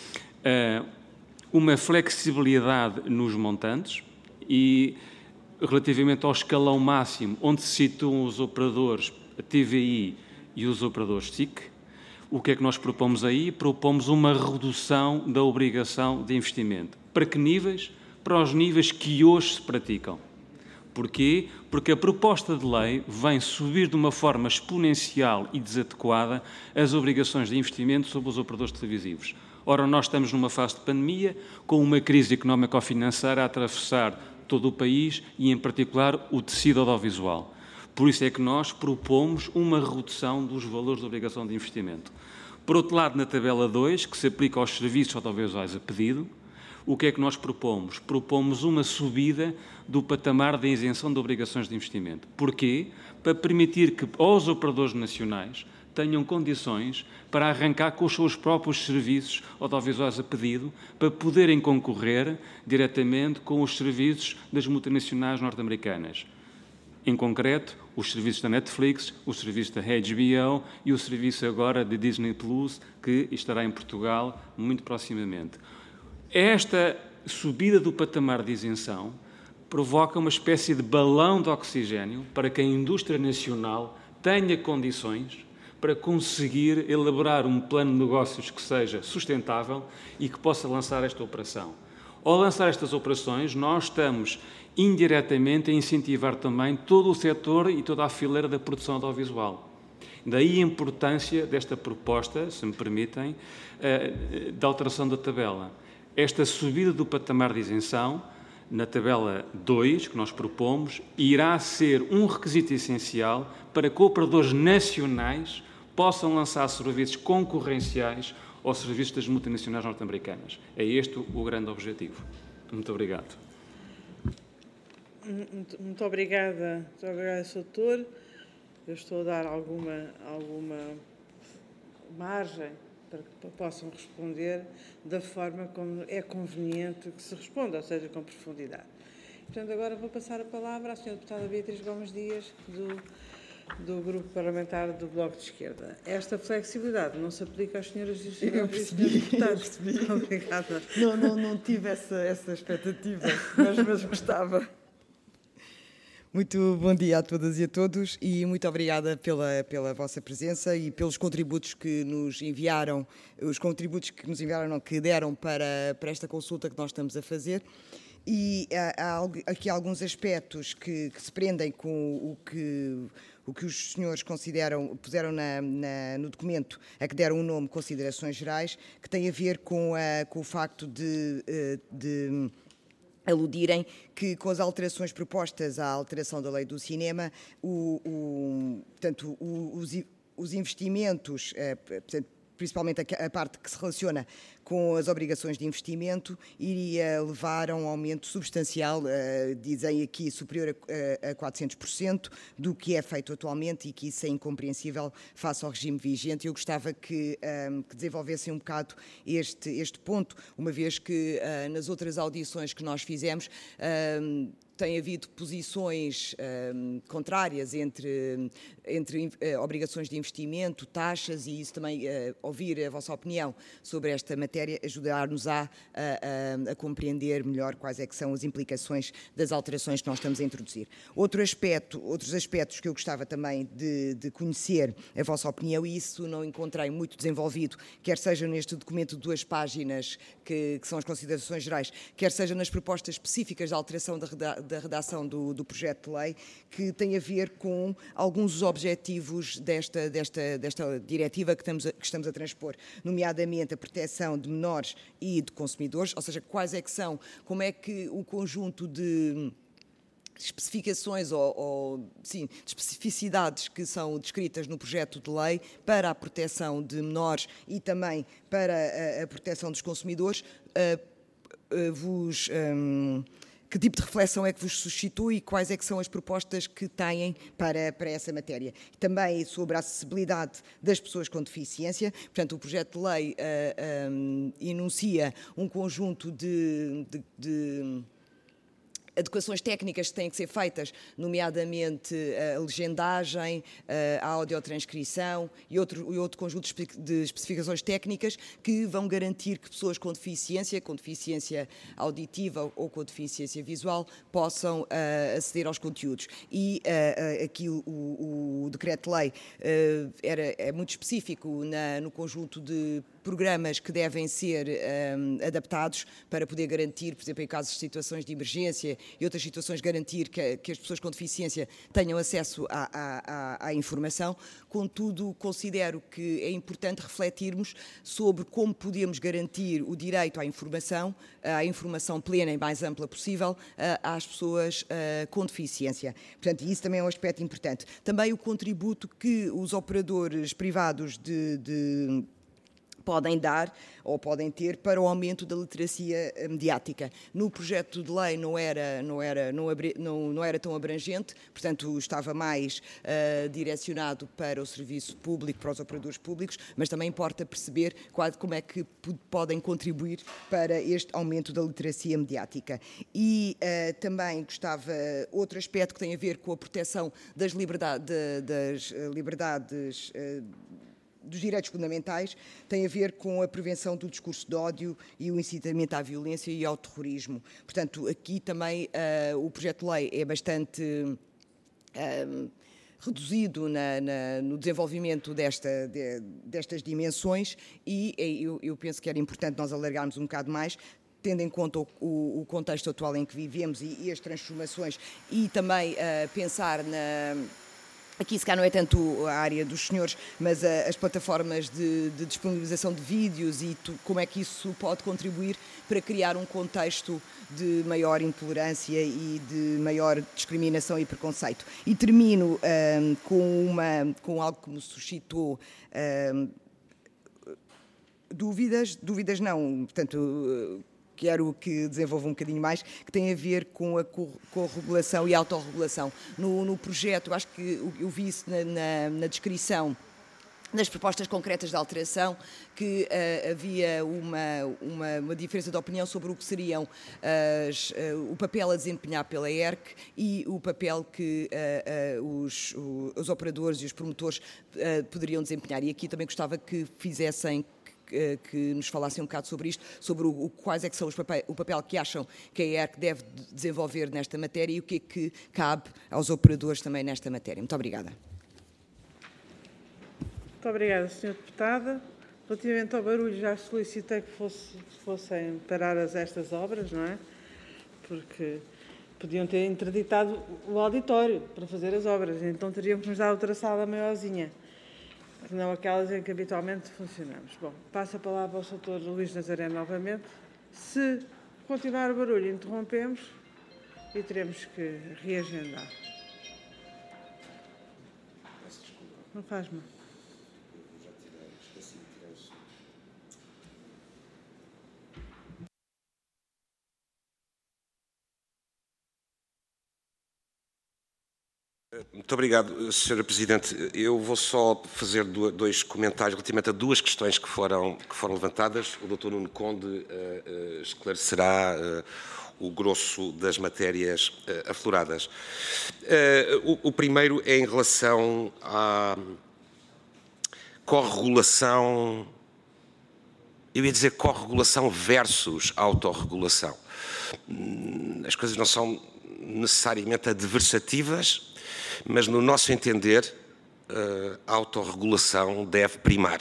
uma flexibilidade nos montantes e, relativamente ao escalão máximo, onde se situam os operadores, a TVI e os operadores SIC, o que é que nós propomos aí? Propomos uma redução da obrigação de investimento. Para que níveis? Para os níveis que hoje se praticam. Porquê? Porque a proposta de lei vem subir de uma forma exponencial e desadequada as obrigações de investimento sobre os operadores televisivos. Ora, nós estamos numa fase de pandemia, com uma crise económico-financeira a atravessar todo o país e, em particular, o tecido audiovisual. Por isso é que nós propomos uma redução dos valores de obrigação de investimento. Por outro lado, na tabela 2, que se aplica aos serviços audiovisuais a pedido, o que é que nós propomos? Propomos uma subida do patamar da isenção de obrigações de investimento. Porquê? Para permitir que os operadores nacionais tenham condições para arrancar com os seus próprios serviços audiovisuais a pedido, para poderem concorrer diretamente com os serviços das multinacionais norte-americanas. Em concreto, os serviços da Netflix, os serviços da HBO e o serviço agora de Disney+, que estará em Portugal muito proximamente. Esta subida do patamar de isenção provoca uma espécie de balão de oxigênio para que a indústria nacional tenha condições para conseguir elaborar um plano de negócios que seja sustentável e que possa lançar esta operação. Ao lançar estas operações, nós estamos indiretamente a incentivar também todo o setor e toda a fileira da produção audiovisual. Daí a importância desta proposta, se me permitem, da alteração da tabela. Esta subida do patamar de isenção, na tabela 2, que nós propomos, irá ser um requisito essencial para que operadores nacionais possam lançar serviços concorrenciais aos serviços das multinacionais norte-americanas. É este o grande objetivo. Muito obrigado. Muito obrigada, Sr. Doutor. Eu estou a dar alguma margem para que possam responder da forma como é conveniente que se responda, ou seja, com profundidade. Portanto, agora vou passar a palavra à Sra. Deputada Beatriz Gomes Dias, do Grupo Parlamentar do Bloco de Esquerda. Esta flexibilidade não se aplica às senhoras e senhores deputados. Obrigada. Não tive essa expectativa, mas gostava. Muito bom dia a todas e a todos e muito obrigada pela vossa presença e pelos contributos que nos enviaram, que deram para esta consulta que nós estamos a fazer. E há aqui alguns aspectos que se prendem com o que os senhores puseram no documento a que deram o nome Considerações Gerais, que tem a ver com o facto de aludirem que, com as alterações propostas à alteração da lei do cinema, portanto, os investimentos, portanto, principalmente a parte que se relaciona com as obrigações de investimento, iria levar a um aumento substancial, dizem aqui, superior a 400% do que é feito atualmente, e que isso é incompreensível face ao regime vigente. Eu gostava que desenvolvessem um bocado este ponto, uma vez que nas outras audições que nós fizemos, tem havido posições contrárias entre obrigações de investimento, taxas, e isso também, ouvir a vossa opinião sobre esta matéria, ajudar-nos a compreender melhor quais é que são as implicações das alterações que nós estamos a introduzir. Outros aspectos que eu gostava também de conhecer a vossa opinião, e isso não encontrei muito desenvolvido, quer seja neste documento de 2 páginas, que são as considerações gerais, quer seja nas propostas específicas de alteração da redação do projeto de lei, que tem a ver com alguns dos objetivos desta diretiva que estamos a transpor, nomeadamente a proteção de menores e de consumidores, ou seja, quais é que são, como é que o conjunto de especificações de especificidades que são descritas no projeto de lei para a proteção de menores e também para a proteção dos consumidores, que tipo de reflexão é que vos suscitou e quais é que são as propostas que têm para essa matéria. Também sobre a acessibilidade das pessoas com deficiência. Portanto, o projeto de lei enuncia um conjunto de adequações técnicas que têm que ser feitas, nomeadamente a legendagem, a audiotranscrição e outro conjunto de especificações técnicas que vão garantir que pessoas com deficiência auditiva ou com deficiência visual, possam aceder aos conteúdos. E aqui o decreto-lei é muito específico no conjunto de programas que devem ser adaptados para poder garantir, por exemplo, em casos de situações de emergência e outras situações, garantir que as pessoas com deficiência tenham acesso à informação. Contudo, considero que é importante refletirmos sobre como podemos garantir o direito à informação plena e mais ampla possível às pessoas com deficiência. Portanto, isso também é um aspecto importante. Também o contributo que os operadores privados podem dar ou podem ter para o aumento da literacia mediática. No projeto de lei não era tão abrangente, portanto estava mais direcionado para o serviço público, para os operadores públicos, mas também importa perceber como é que podem contribuir para este aumento da literacia mediática. E também outro aspecto que tem a ver com a proteção das liberdades dos direitos fundamentais, tem a ver com a prevenção do discurso de ódio e o incitamento à violência e ao terrorismo. Portanto, aqui também o projeto de lei é bastante reduzido no desenvolvimento destas dimensões, e eu penso que era importante nós alargarmos um bocado mais, tendo em conta o contexto atual em que vivemos e as transformações, e também pensar aqui, se calhar, não é tanto a área dos senhores, mas as plataformas de disponibilização de vídeos e como é que isso pode contribuir para criar um contexto de maior intolerância e de maior discriminação e preconceito. E termino com algo que me suscitou dúvidas não, portanto, quero que desenvolva um bocadinho mais, que tem a ver com a corregulação e a autorregulação. No projeto, acho que eu vi isso na descrição, nas propostas concretas de alteração, que havia uma diferença de opinião sobre o que seriam o papel a desempenhar pela ERC e o papel que os operadores e os promotores poderiam desempenhar. E aqui também gostava que que nos falassem um bocado sobre isto, sobre quais é que são o papel que acham que a ERC deve desenvolver nesta matéria e o que é que cabe aos operadores também nesta matéria. Muito obrigada. Muito obrigada, Sra. Deputada. Relativamente ao barulho, já solicitei que fossem paradas estas obras, não é? Porque podiam ter interditado o auditório para fazer as obras, então teriam que nos dar outra sala maiorzinha, não aquelas em que habitualmente funcionamos. Bom, passo a palavra ao Sr. Luís Nazaré novamente. Se continuar o barulho, interrompemos e teremos que reagendar. Não faz mal. Muito obrigado, Sra. Presidente. Eu vou só fazer dois comentários relativamente a duas questões que foram levantadas. O Dr. Nuno Conde esclarecerá o grosso das matérias afloradas. O primeiro é em relação à corregulação, eu ia dizer corregulação versus autorregulação. As coisas não são necessariamente adversativas, mas no nosso entender a autorregulação deve primar.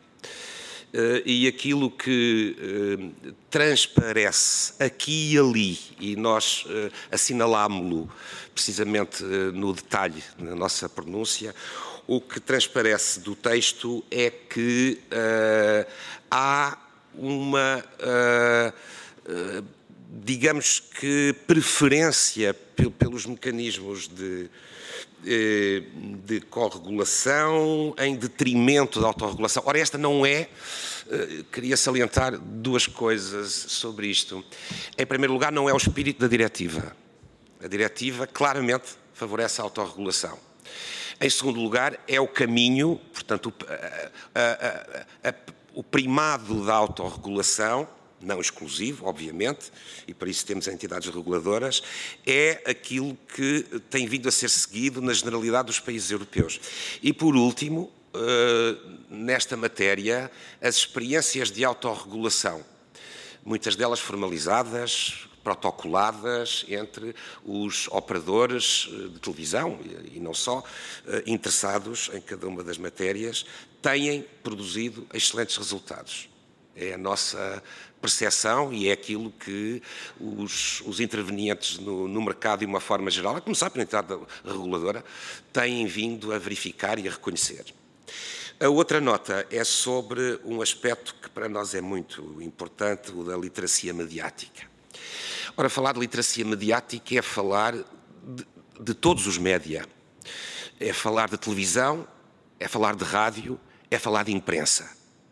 E aquilo que transparece aqui e ali, e nós assinalámo-lo precisamente no detalhe, na nossa pronúncia, o que transparece do texto é que há uma, digamos que, preferência pelos mecanismos de corregulação em detrimento da autorregulação. Ora, esta não é... Queria salientar duas coisas sobre isto. Em primeiro lugar, não é o espírito da diretiva. A diretiva claramente favorece a autorregulação. Em segundo lugar, é o caminho, portanto, o primado da autorregulação, não exclusivo, obviamente, e para isso temos entidades reguladoras, é aquilo que tem vindo a ser seguido na generalidade dos países europeus. E, por último, nesta matéria, as experiências de autorregulação, muitas delas formalizadas, protocoladas entre os operadores de televisão e não só, interessados em cada uma das matérias, têm produzido excelentes resultados. É a nossa percepção e é aquilo que os intervenientes no mercado, de uma forma geral, a começar pela entidade reguladora, têm vindo a verificar e a reconhecer. A outra nota é sobre um aspecto que para nós é muito importante, o da literacia mediática. Ora, falar de literacia mediática é falar de todos os média. É falar de televisão, é falar de rádio, é falar de imprensa.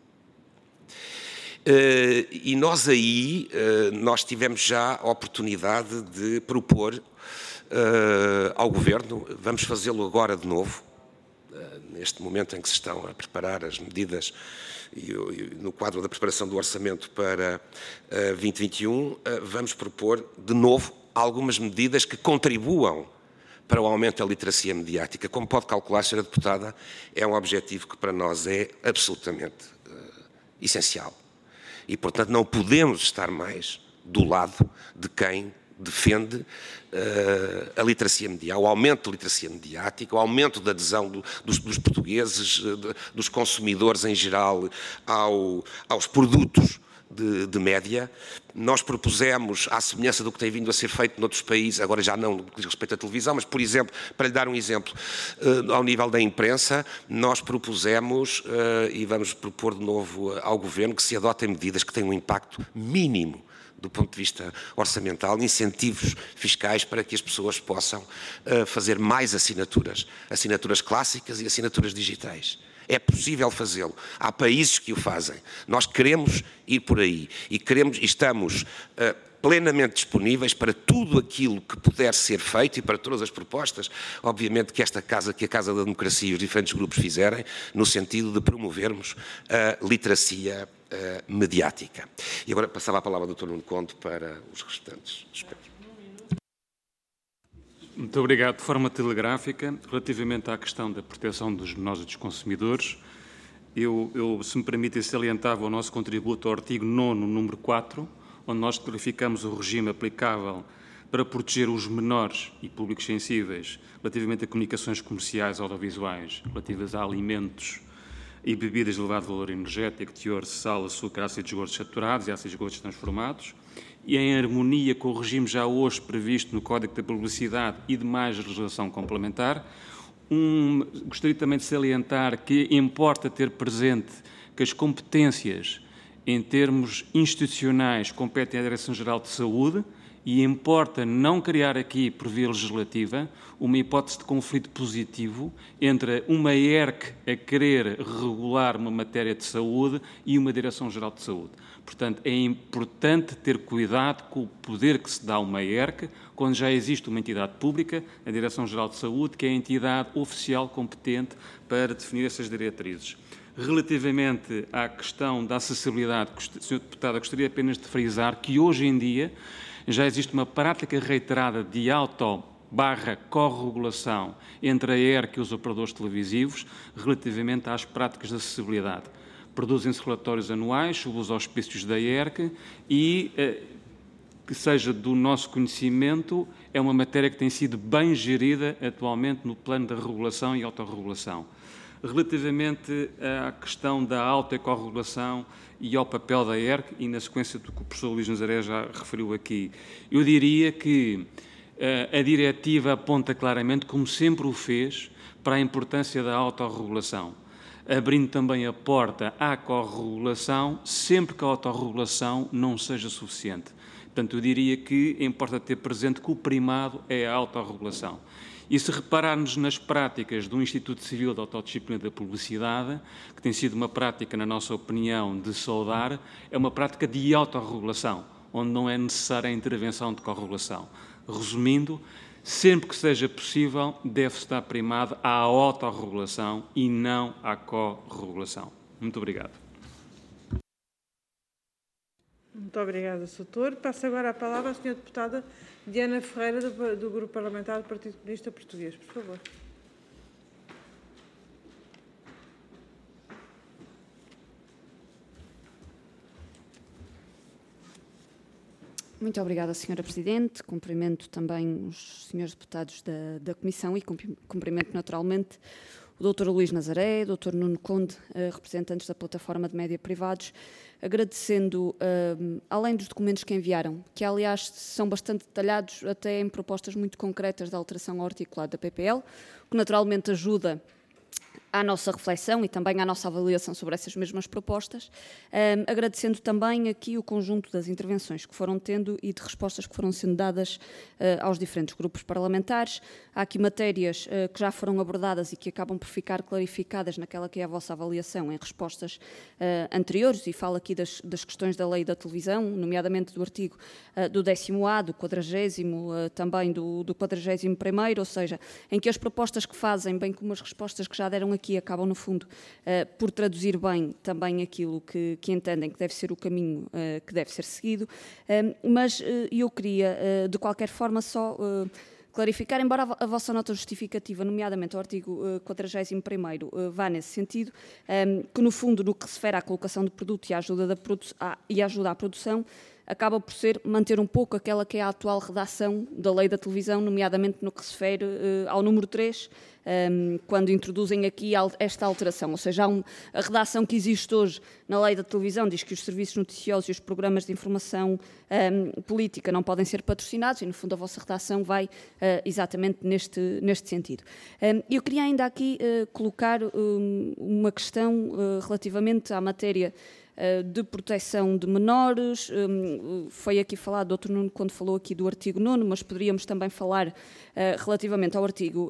E nós aí, nós tivemos já a oportunidade de propor ao Governo, vamos fazê-lo agora de novo, neste momento em que se estão a preparar as medidas e no quadro da preparação do orçamento para 2021, vamos propor de novo algumas medidas que contribuam para o aumento da literacia mediática. Como pode calcular, Sra. Deputada, é um objetivo que para nós é absolutamente essencial. E, portanto, não podemos estar mais do lado de quem defende a literacia mediática, o aumento da literacia mediática, o aumento da adesão dos portugueses, dos consumidores em geral, aos produtos de média. Nós propusemos, à semelhança do que tem vindo a ser feito noutros países, agora já não no que diz respeito à televisão, mas, por exemplo, para lhe dar um exemplo, ao nível da imprensa, nós propusemos, e vamos propor de novo ao Governo, que se adotem medidas que tenham um impacto mínimo do ponto de vista orçamental, incentivos fiscais para que as pessoas possam fazer mais assinaturas clássicas e assinaturas digitais. É possível fazê-lo. Há países que o fazem. Nós queremos ir por aí e estamos plenamente disponíveis para tudo aquilo que puder ser feito e para todas as propostas, obviamente, que a Casa da Democracia e os diferentes grupos fizerem, no sentido de promovermos a literacia mediática. E agora passava a palavra ao Dr. Nuno Conde para os restantes aspectos. Muito obrigado. De forma telegráfica, relativamente à questão da proteção dos menores e dos consumidores, eu se me permitem, salientava o nosso contributo ao artigo 9º, número 4, onde nós clarificamos o regime aplicável para proteger os menores e públicos sensíveis relativamente a comunicações comerciais audiovisuais relativas a alimentos e bebidas de elevado valor energético, teor, sal, açúcar, ácidos gordos saturados e ácidos gordos transformados, e em harmonia com o regime já hoje previsto no Código da Publicidade e demais legislação complementar. Gostaria também de salientar que importa ter presente que as competências em termos institucionais competem à Direção-Geral de Saúde e importa não criar aqui, por via legislativa, uma hipótese de conflito positivo entre uma ERC a querer regular uma matéria de saúde e uma Direção-Geral de Saúde. Portanto, é importante ter cuidado com o poder que se dá a uma ERC, quando já existe uma entidade pública, a Direção-Geral de Saúde, que é a entidade oficial competente para definir essas diretrizes. Relativamente à questão da acessibilidade, Sr. Deputado, gostaria apenas de frisar que hoje em dia já existe uma prática reiterada de auto/corregulação entre a ERC e os operadores televisivos relativamente às práticas de acessibilidade. Produzem-se relatórios anuais sob os auspícios da ERC e, que seja do nosso conhecimento, é uma matéria que tem sido bem gerida atualmente no plano da regulação e autorregulação. Relativamente à questão da auto-corregulação e ao papel da ERC, e na sequência do que o professor Luís Nazaré já referiu aqui, eu diria que a diretiva aponta claramente, como sempre o fez, para a importância da autorregulação, abrindo também a porta à corregulação, sempre que a autorregulação não seja suficiente. Portanto, eu diria que importa ter presente que o primado é a autorregulação. E se repararmos nas práticas do Instituto Civil de Autodisciplina da Publicidade, que tem sido uma prática, na nossa opinião, de saudar, é uma prática de autorregulação, onde não é necessária a intervenção de corregulação. Resumindo, sempre que seja possível, deve-se dar primado à autorregulação e não à corregulação. Muito obrigado. Muito obrigada, Sr. Doutor. Passo agora a palavra à Sra. Deputada Diana Ferreira, do Grupo Parlamentar do Partido Comunista Português. Por favor. Muito obrigada, Sra. Presidente. Cumprimento também os senhores deputados da Comissão e cumprimento naturalmente o Dr. Luís Nazaré, o Dr. Nuno Conde, representantes da Plataforma de Média Privados, agradecendo, além dos documentos que enviaram, que aliás são bastante detalhados, até em propostas muito concretas de alteração ao articulado da PPL, que naturalmente ajuda à nossa reflexão e também à nossa avaliação sobre essas mesmas propostas, agradecendo também aqui o conjunto das intervenções que foram tendo e de respostas que foram sendo dadas aos diferentes grupos parlamentares. Há aqui matérias que já foram abordadas e que acabam por ficar clarificadas naquela que é a vossa avaliação em respostas anteriores, e falo aqui das questões da lei da televisão, nomeadamente do artigo do 10º-A, do 40º, também do 41º, ou seja, em que as propostas que fazem, bem como as respostas que já deram aqui, acabam, no fundo, por traduzir bem também aquilo que entendem que deve ser o caminho que deve ser seguido, mas eu queria, de qualquer forma, só clarificar, embora a vossa nota justificativa, nomeadamente o artigo 41º, vá nesse sentido, que, no fundo, no que se refere à colocação de produto e ajuda à produção, acaba por ser manter um pouco aquela que é a atual redação da lei da televisão, nomeadamente no que se refere ao número 3, quando introduzem aqui esta alteração. Ou seja, a redação que existe hoje na lei da televisão diz que os serviços noticiosos e os programas de informação política não podem ser patrocinados e, no fundo, a vossa redação vai exatamente neste sentido. Eu queria ainda aqui colocar uma questão relativamente à matéria de proteção de menores. Foi aqui falado, o Dr. Nuno, quando falou aqui do artigo 9º, mas poderíamos também falar relativamente ao artigo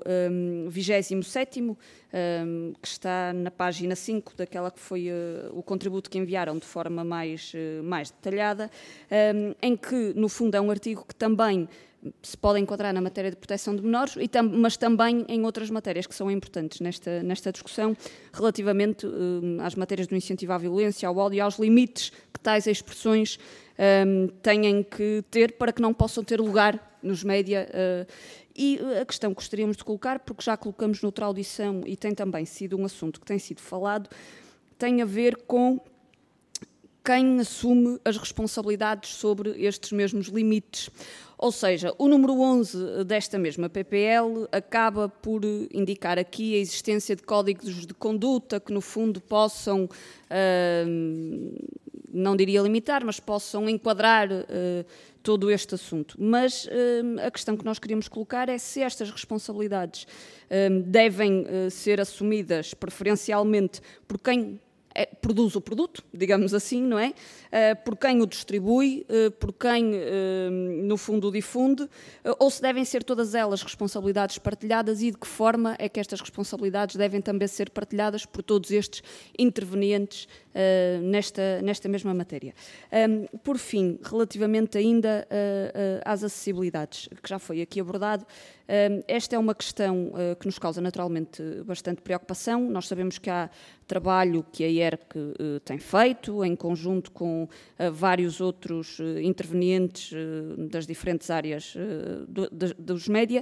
27º, que está na página 5, daquela que foi o contributo que enviaram de forma mais detalhada, em que, no fundo, é um artigo que também se pode enquadrar na matéria de proteção de menores, mas também em outras matérias que são importantes nesta discussão, relativamente às matérias do incentivo à violência, ao ódio e aos limites que tais expressões têm que ter para que não possam ter lugar nos média. E a questão que gostaríamos de colocar, porque já colocamos noutra audição e tem também sido um assunto que tem sido falado, tem a ver com quem assume as responsabilidades sobre estes mesmos limites. Ou seja, o número 11 desta mesma PPL acaba por indicar aqui a existência de códigos de conduta que, no fundo, possam, não diria limitar, mas possam enquadrar todo este assunto. Mas a questão que nós queríamos colocar é se estas responsabilidades devem ser assumidas preferencialmente por quem produz o produto, digamos assim, não é? Por quem o distribui, por quem, no fundo, o difunde, ou se devem ser todas elas responsabilidades partilhadas e de que forma é que estas responsabilidades devem também ser partilhadas por todos estes intervenientes nesta mesma matéria. Por fim, relativamente ainda às acessibilidades, que já foi aqui abordado, esta é uma questão que nos causa naturalmente bastante preocupação. Nós sabemos que há trabalho que a IERC tem feito, em conjunto com vários outros intervenientes das diferentes áreas dos média,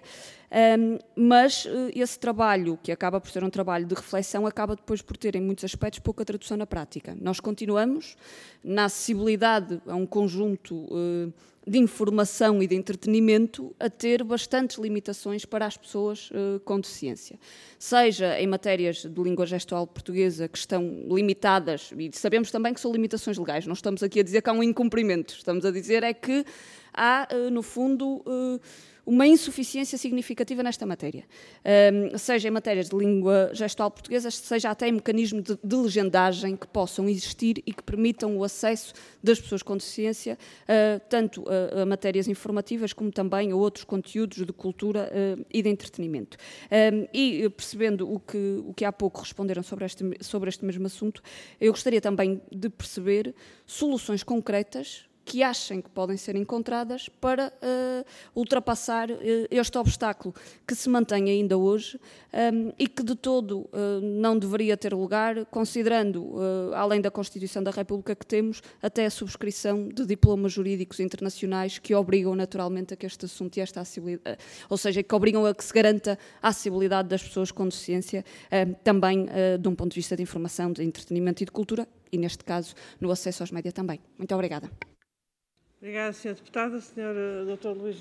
mas esse trabalho, que acaba por ser um trabalho de reflexão, acaba depois por ter, em muitos aspectos, pouca tradução na prática. Nós continuamos na acessibilidade a um conjunto de informação e de entretenimento a ter bastantes limitações para as pessoas com deficiência. Seja em matérias de língua gestual portuguesa que estão limitadas, e sabemos também que são limitações legais, não estamos aqui a dizer que há um incumprimento, estamos a dizer é que há, no fundo, uma insuficiência significativa nesta matéria, seja em matérias de língua gestual portuguesa, seja até em mecanismos de legendagem que possam existir e que permitam o acesso das pessoas com deficiência, tanto a matérias informativas como também a outros conteúdos de cultura e de entretenimento. E percebendo o que há pouco responderam sobre este mesmo assunto, eu gostaria também de perceber soluções concretas que achem que podem ser encontradas para ultrapassar este obstáculo que se mantém ainda hoje e que de todo não deveria ter lugar, considerando, além da Constituição da República que temos, até a subscrição de diplomas jurídicos internacionais que obrigam naturalmente a que este assunto e esta acessibilidade, ou seja, que obrigam a que se garanta a acessibilidade das pessoas com deficiência, também de um ponto de vista de informação, de entretenimento e de cultura, e neste caso no acesso aos média também. Muito obrigada. Obrigada, Sr. Deputado. Sr. Dr. Luís...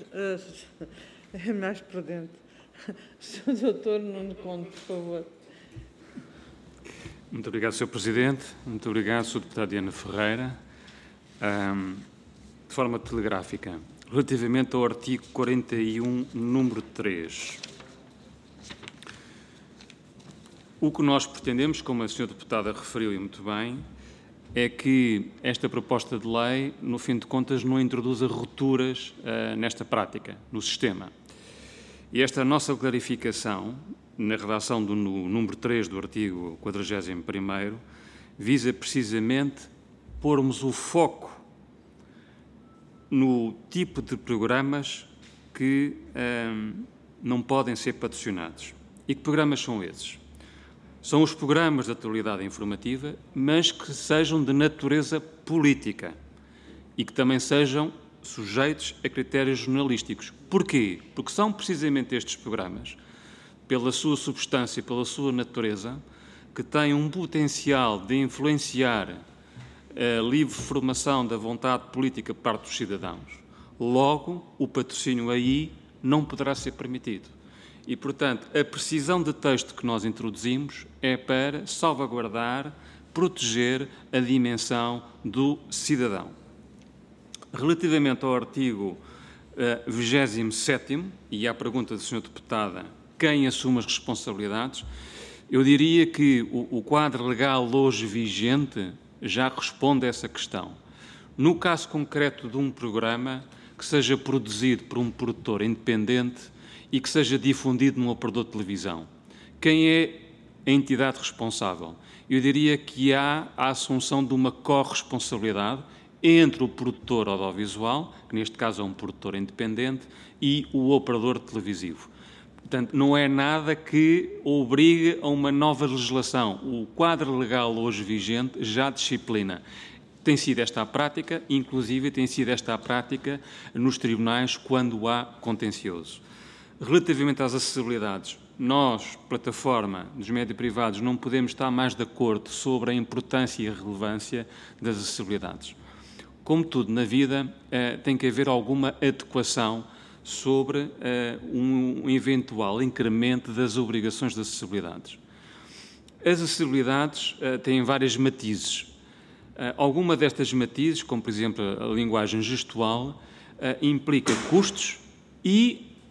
é mais prudente. Sr. Dr. Nuno Conde, por favor. Muito obrigado, Sr. Presidente. Muito obrigado, Sr. Deputado Diana Ferreira. De forma telegráfica, relativamente ao artigo 41, número 3. O que nós pretendemos, como a Sra. Deputada referiu e muito bem, é que esta proposta de lei, no fim de contas, não introduza rupturas nesta prática, no sistema. E esta nossa clarificação, na redação do número 3 do artigo 41º, visa precisamente pormos o foco no tipo de programas que não podem ser patrocinados. E que programas são esses? São os programas de atualidade informativa, mas que sejam de natureza política e que também sejam sujeitos a critérios jornalísticos. Porquê? Porque são precisamente estes programas, pela sua substância e pela sua natureza, que têm um potencial de influenciar a livre formação da vontade política por parte dos cidadãos. Logo, o patrocínio aí não poderá ser permitido. E, portanto, a precisão de texto que nós introduzimos é para salvaguardar, proteger a dimensão do cidadão. Relativamente ao artigo 27º, e à pergunta da Sra. Deputada, quem assume as responsabilidades, eu diria que o quadro legal hoje vigente já responde a essa questão. No caso concreto de um programa que seja produzido por um produtor independente e que seja difundido num operador de televisão, quem é a entidade responsável? Eu diria que há a assunção de uma corresponsabilidade entre o produtor audiovisual, que neste caso é um produtor independente, e o operador televisivo. Portanto, não é nada que obrigue a uma nova legislação. O quadro legal hoje vigente já disciplina. Tem sido esta a prática, inclusive tem sido esta a prática nos tribunais quando há contencioso. Relativamente às acessibilidades, nós, plataforma dos médios privados, não podemos estar mais de acordo sobre a importância e a relevância das acessibilidades. Como tudo na vida, tem que haver alguma adequação sobre um eventual incremento das obrigações de acessibilidades. As acessibilidades têm várias matizes. Alguma destas matizes, como por exemplo a linguagem gestual, implica custos e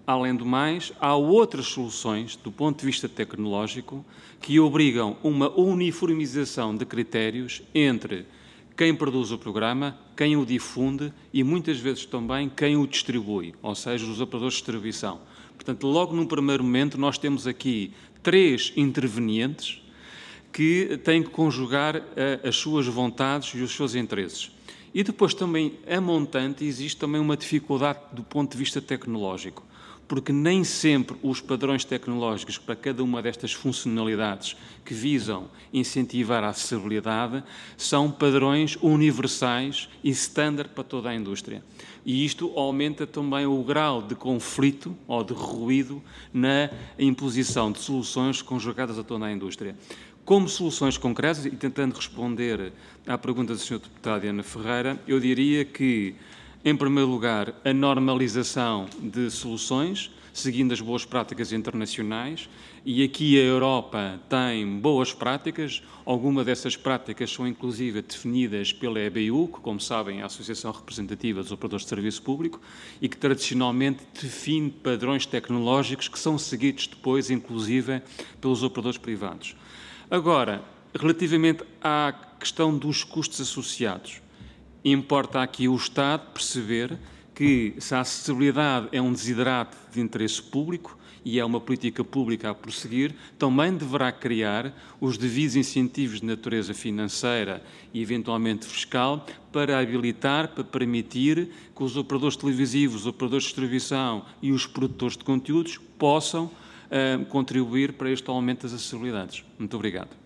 Além do mais, há outras soluções, do ponto de vista tecnológico, que obrigam uma uniformização de critérios entre quem produz o programa, quem o difunde e, muitas vezes, também quem o distribui, ou seja, os operadores de distribuição. Portanto, logo num primeiro momento, nós temos aqui 3 intervenientes que têm que conjugar as suas vontades e os seus interesses. E depois também, a montante, existe também uma dificuldade do ponto de vista tecnológico, porque nem sempre os padrões tecnológicos para cada uma destas funcionalidades que visam incentivar a acessibilidade são padrões universais e standard para toda a indústria. E isto aumenta também o grau de conflito ou de ruído na imposição de soluções conjugadas a toda a indústria. Como soluções concretas, e tentando responder à pergunta do Sr. Deputado Ana Ferreira, eu diria que, em primeiro lugar, a normalização de soluções, seguindo as boas práticas internacionais, e aqui a Europa tem boas práticas, algumas dessas práticas são inclusive definidas pela EBU, que, como sabem, é a Associação Representativa dos Operadores de Serviço Público, e que tradicionalmente define padrões tecnológicos que são seguidos depois, inclusive, pelos operadores privados. Agora, relativamente à questão dos custos associados, importa aqui o Estado perceber que, se a acessibilidade é um desiderato de interesse público e é uma política pública a prosseguir, também deverá criar os devidos incentivos de natureza financeira e, eventualmente, fiscal para habilitar, para permitir que os operadores televisivos, os operadores de distribuição e os produtores de conteúdos possam contribuir para este aumento das acessibilidades. Muito obrigado.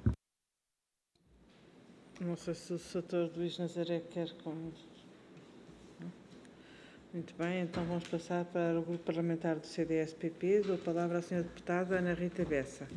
Não sei se o Sr. Luís Nazaré quer comentar. Muito bem, então vamos passar para o Grupo Parlamentar do CDS-PP. Dou a palavra à Sra. Deputada Ana Rita Bessa.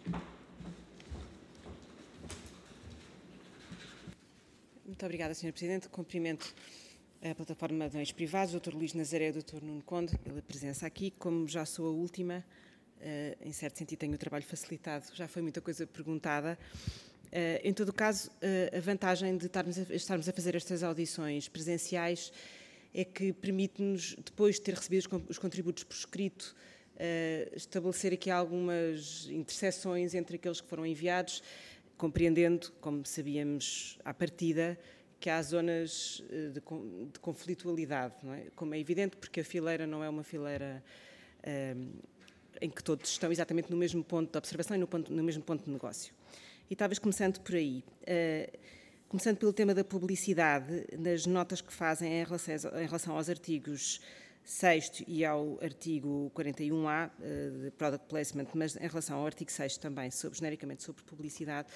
Muito obrigada, Sra. Presidente. Cumprimento a plataforma de bens privados, o Dr. Luís Nazaré e o Dr. Nuno Conde, pela presença aqui. Como já sou a última, em certo sentido tenho o trabalho facilitado, já foi muita coisa perguntada. Em todo o caso, a vantagem de estarmos a fazer estas audições presenciais é que permite-nos, depois de ter recebido os contributos por escrito, estabelecer aqui algumas interseções entre aqueles que foram enviados, compreendendo, como sabíamos à partida, que há zonas de conflitualidade, não é? Como é evidente, porque a fileira não é uma fileira em que todos estão exatamente no mesmo ponto de observação e no mesmo ponto de negócio. E talvez começando por aí, começando pelo tema da publicidade, nas notas que fazem em relação aos artigos 6º e ao artigo 41A de Product Placement, mas em relação ao artigo 6º também, genericamente sobre publicidade,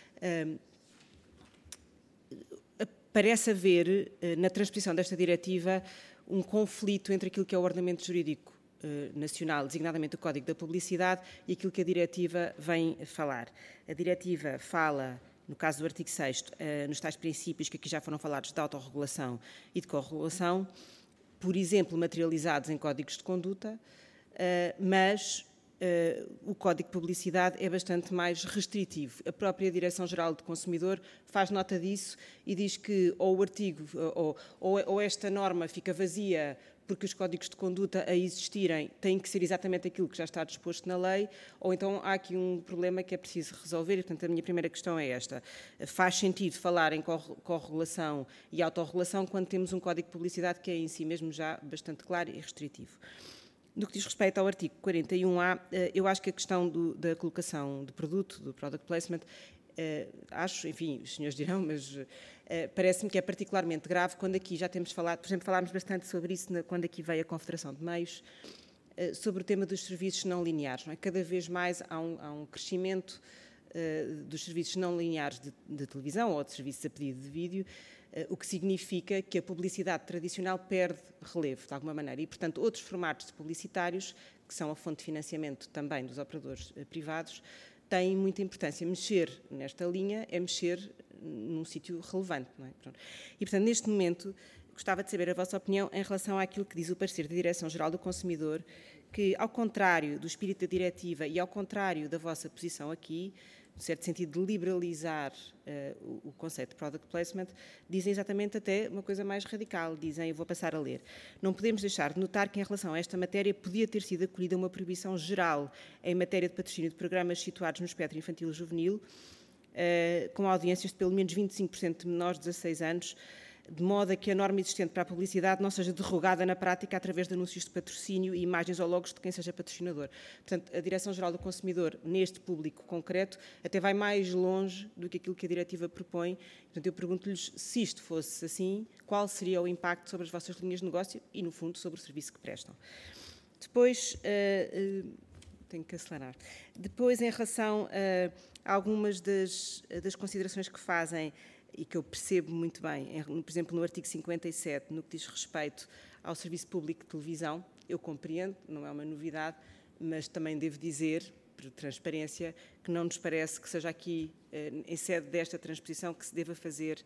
parece haver, na transposição desta diretiva, um conflito entre aquilo que é o ordenamento jurídico nacional, designadamente o Código da Publicidade, e aquilo que a diretiva vem falar. A diretiva fala, no caso do artigo 6º, nos tais princípios que aqui já foram falados de autorregulação e de corregulação, por exemplo, materializados em códigos de conduta, mas o Código de Publicidade é bastante mais restritivo. A própria Direção-Geral do Consumidor faz nota disso e diz que ou o artigo, ou esta norma fica vazia porque os códigos de conduta a existirem têm que ser exatamente aquilo que já está disposto na lei, ou então há aqui um problema que é preciso resolver, e, portanto, a minha primeira questão é esta. Faz sentido falar em corregulação e autorregulação quando temos um Código de Publicidade que é em si mesmo já bastante claro e restritivo? No que diz respeito ao artigo 41A, eu acho que a questão da colocação de produto, do product placement, acho, enfim, os senhores dirão, mas parece-me que é particularmente grave quando aqui já temos falado, por exemplo, falámos bastante sobre isso quando aqui veio a Confederação de Meios, sobre o tema dos serviços não lineares. Não é? Cada vez mais há um crescimento dos serviços não lineares de televisão ou de serviços a pedido de vídeo, o que significa que a publicidade tradicional perde relevo, de alguma maneira. E, portanto, outros formatos publicitários, que são a fonte de financiamento também dos operadores privados, têm muita importância. Mexer nesta linha é mexer num sítio relevante. Não é? E, portanto, neste momento, gostava de saber a vossa opinião em relação àquilo que diz o parecer da Direção-Geral do Consumidor, que, ao contrário do espírito da diretiva e ao contrário da vossa posição aqui, certo sentido, de liberalizar o conceito de product placement, dizem exatamente até uma coisa mais radical. Dizem, eu vou passar a ler: não podemos deixar de notar que, em relação a esta matéria, podia ter sido acolhida uma proibição geral em matéria de patrocínio de programas situados no espectro infantil e juvenil, com audiências de pelo menos 25% de menores de 16 anos, de modo a que a norma existente para a publicidade não seja derrogada na prática através de anúncios de patrocínio e imagens ou logos de quem seja patrocinador. Portanto, a Direção-Geral do Consumidor, neste público concreto, até vai mais longe do que aquilo que a diretiva propõe. Portanto, eu pergunto-lhes, se isto fosse assim, qual seria o impacto sobre as vossas linhas de negócio e, no fundo, sobre o serviço que prestam. Depois, tenho que acelerar. Depois, em relação a algumas das considerações que fazem, e que eu percebo muito bem, por exemplo, no artigo 57, no que diz respeito ao Serviço Público de Televisão, eu compreendo, não é uma novidade, mas também devo dizer, por transparência, que não nos parece que seja aqui, em sede desta transposição, que se deva fazer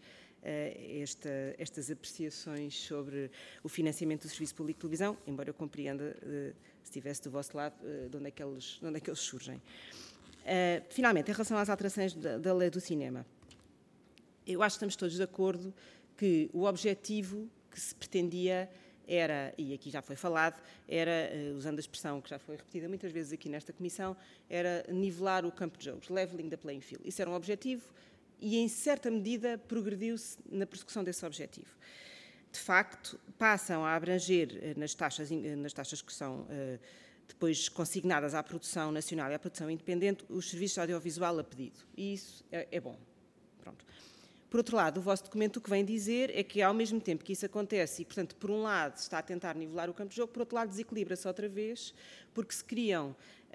estas apreciações sobre o financiamento do Serviço Público de Televisão, embora eu compreenda, se estivesse do vosso lado, de onde é que eles surgem. Finalmente, em relação às alterações da lei do cinema, eu acho que estamos todos de acordo que o objetivo que se pretendia era, e aqui já foi falado, era, usando a expressão que já foi repetida muitas vezes aqui nesta comissão, era nivelar o campo de jogos, leveling the playing field. Isso era um objetivo e, em certa medida, progrediu-se na persecução desse objetivo. De facto, passam a abranger nas taxas que são depois consignadas à produção nacional e à produção independente, os serviços de audiovisual a pedido. E isso é bom. Pronto. Por outro lado, o vosso documento o que vem dizer é que, ao mesmo tempo que isso acontece, e, portanto, por um lado se está a tentar nivelar o campo de jogo, por outro lado desequilibra-se outra vez, porque se criam,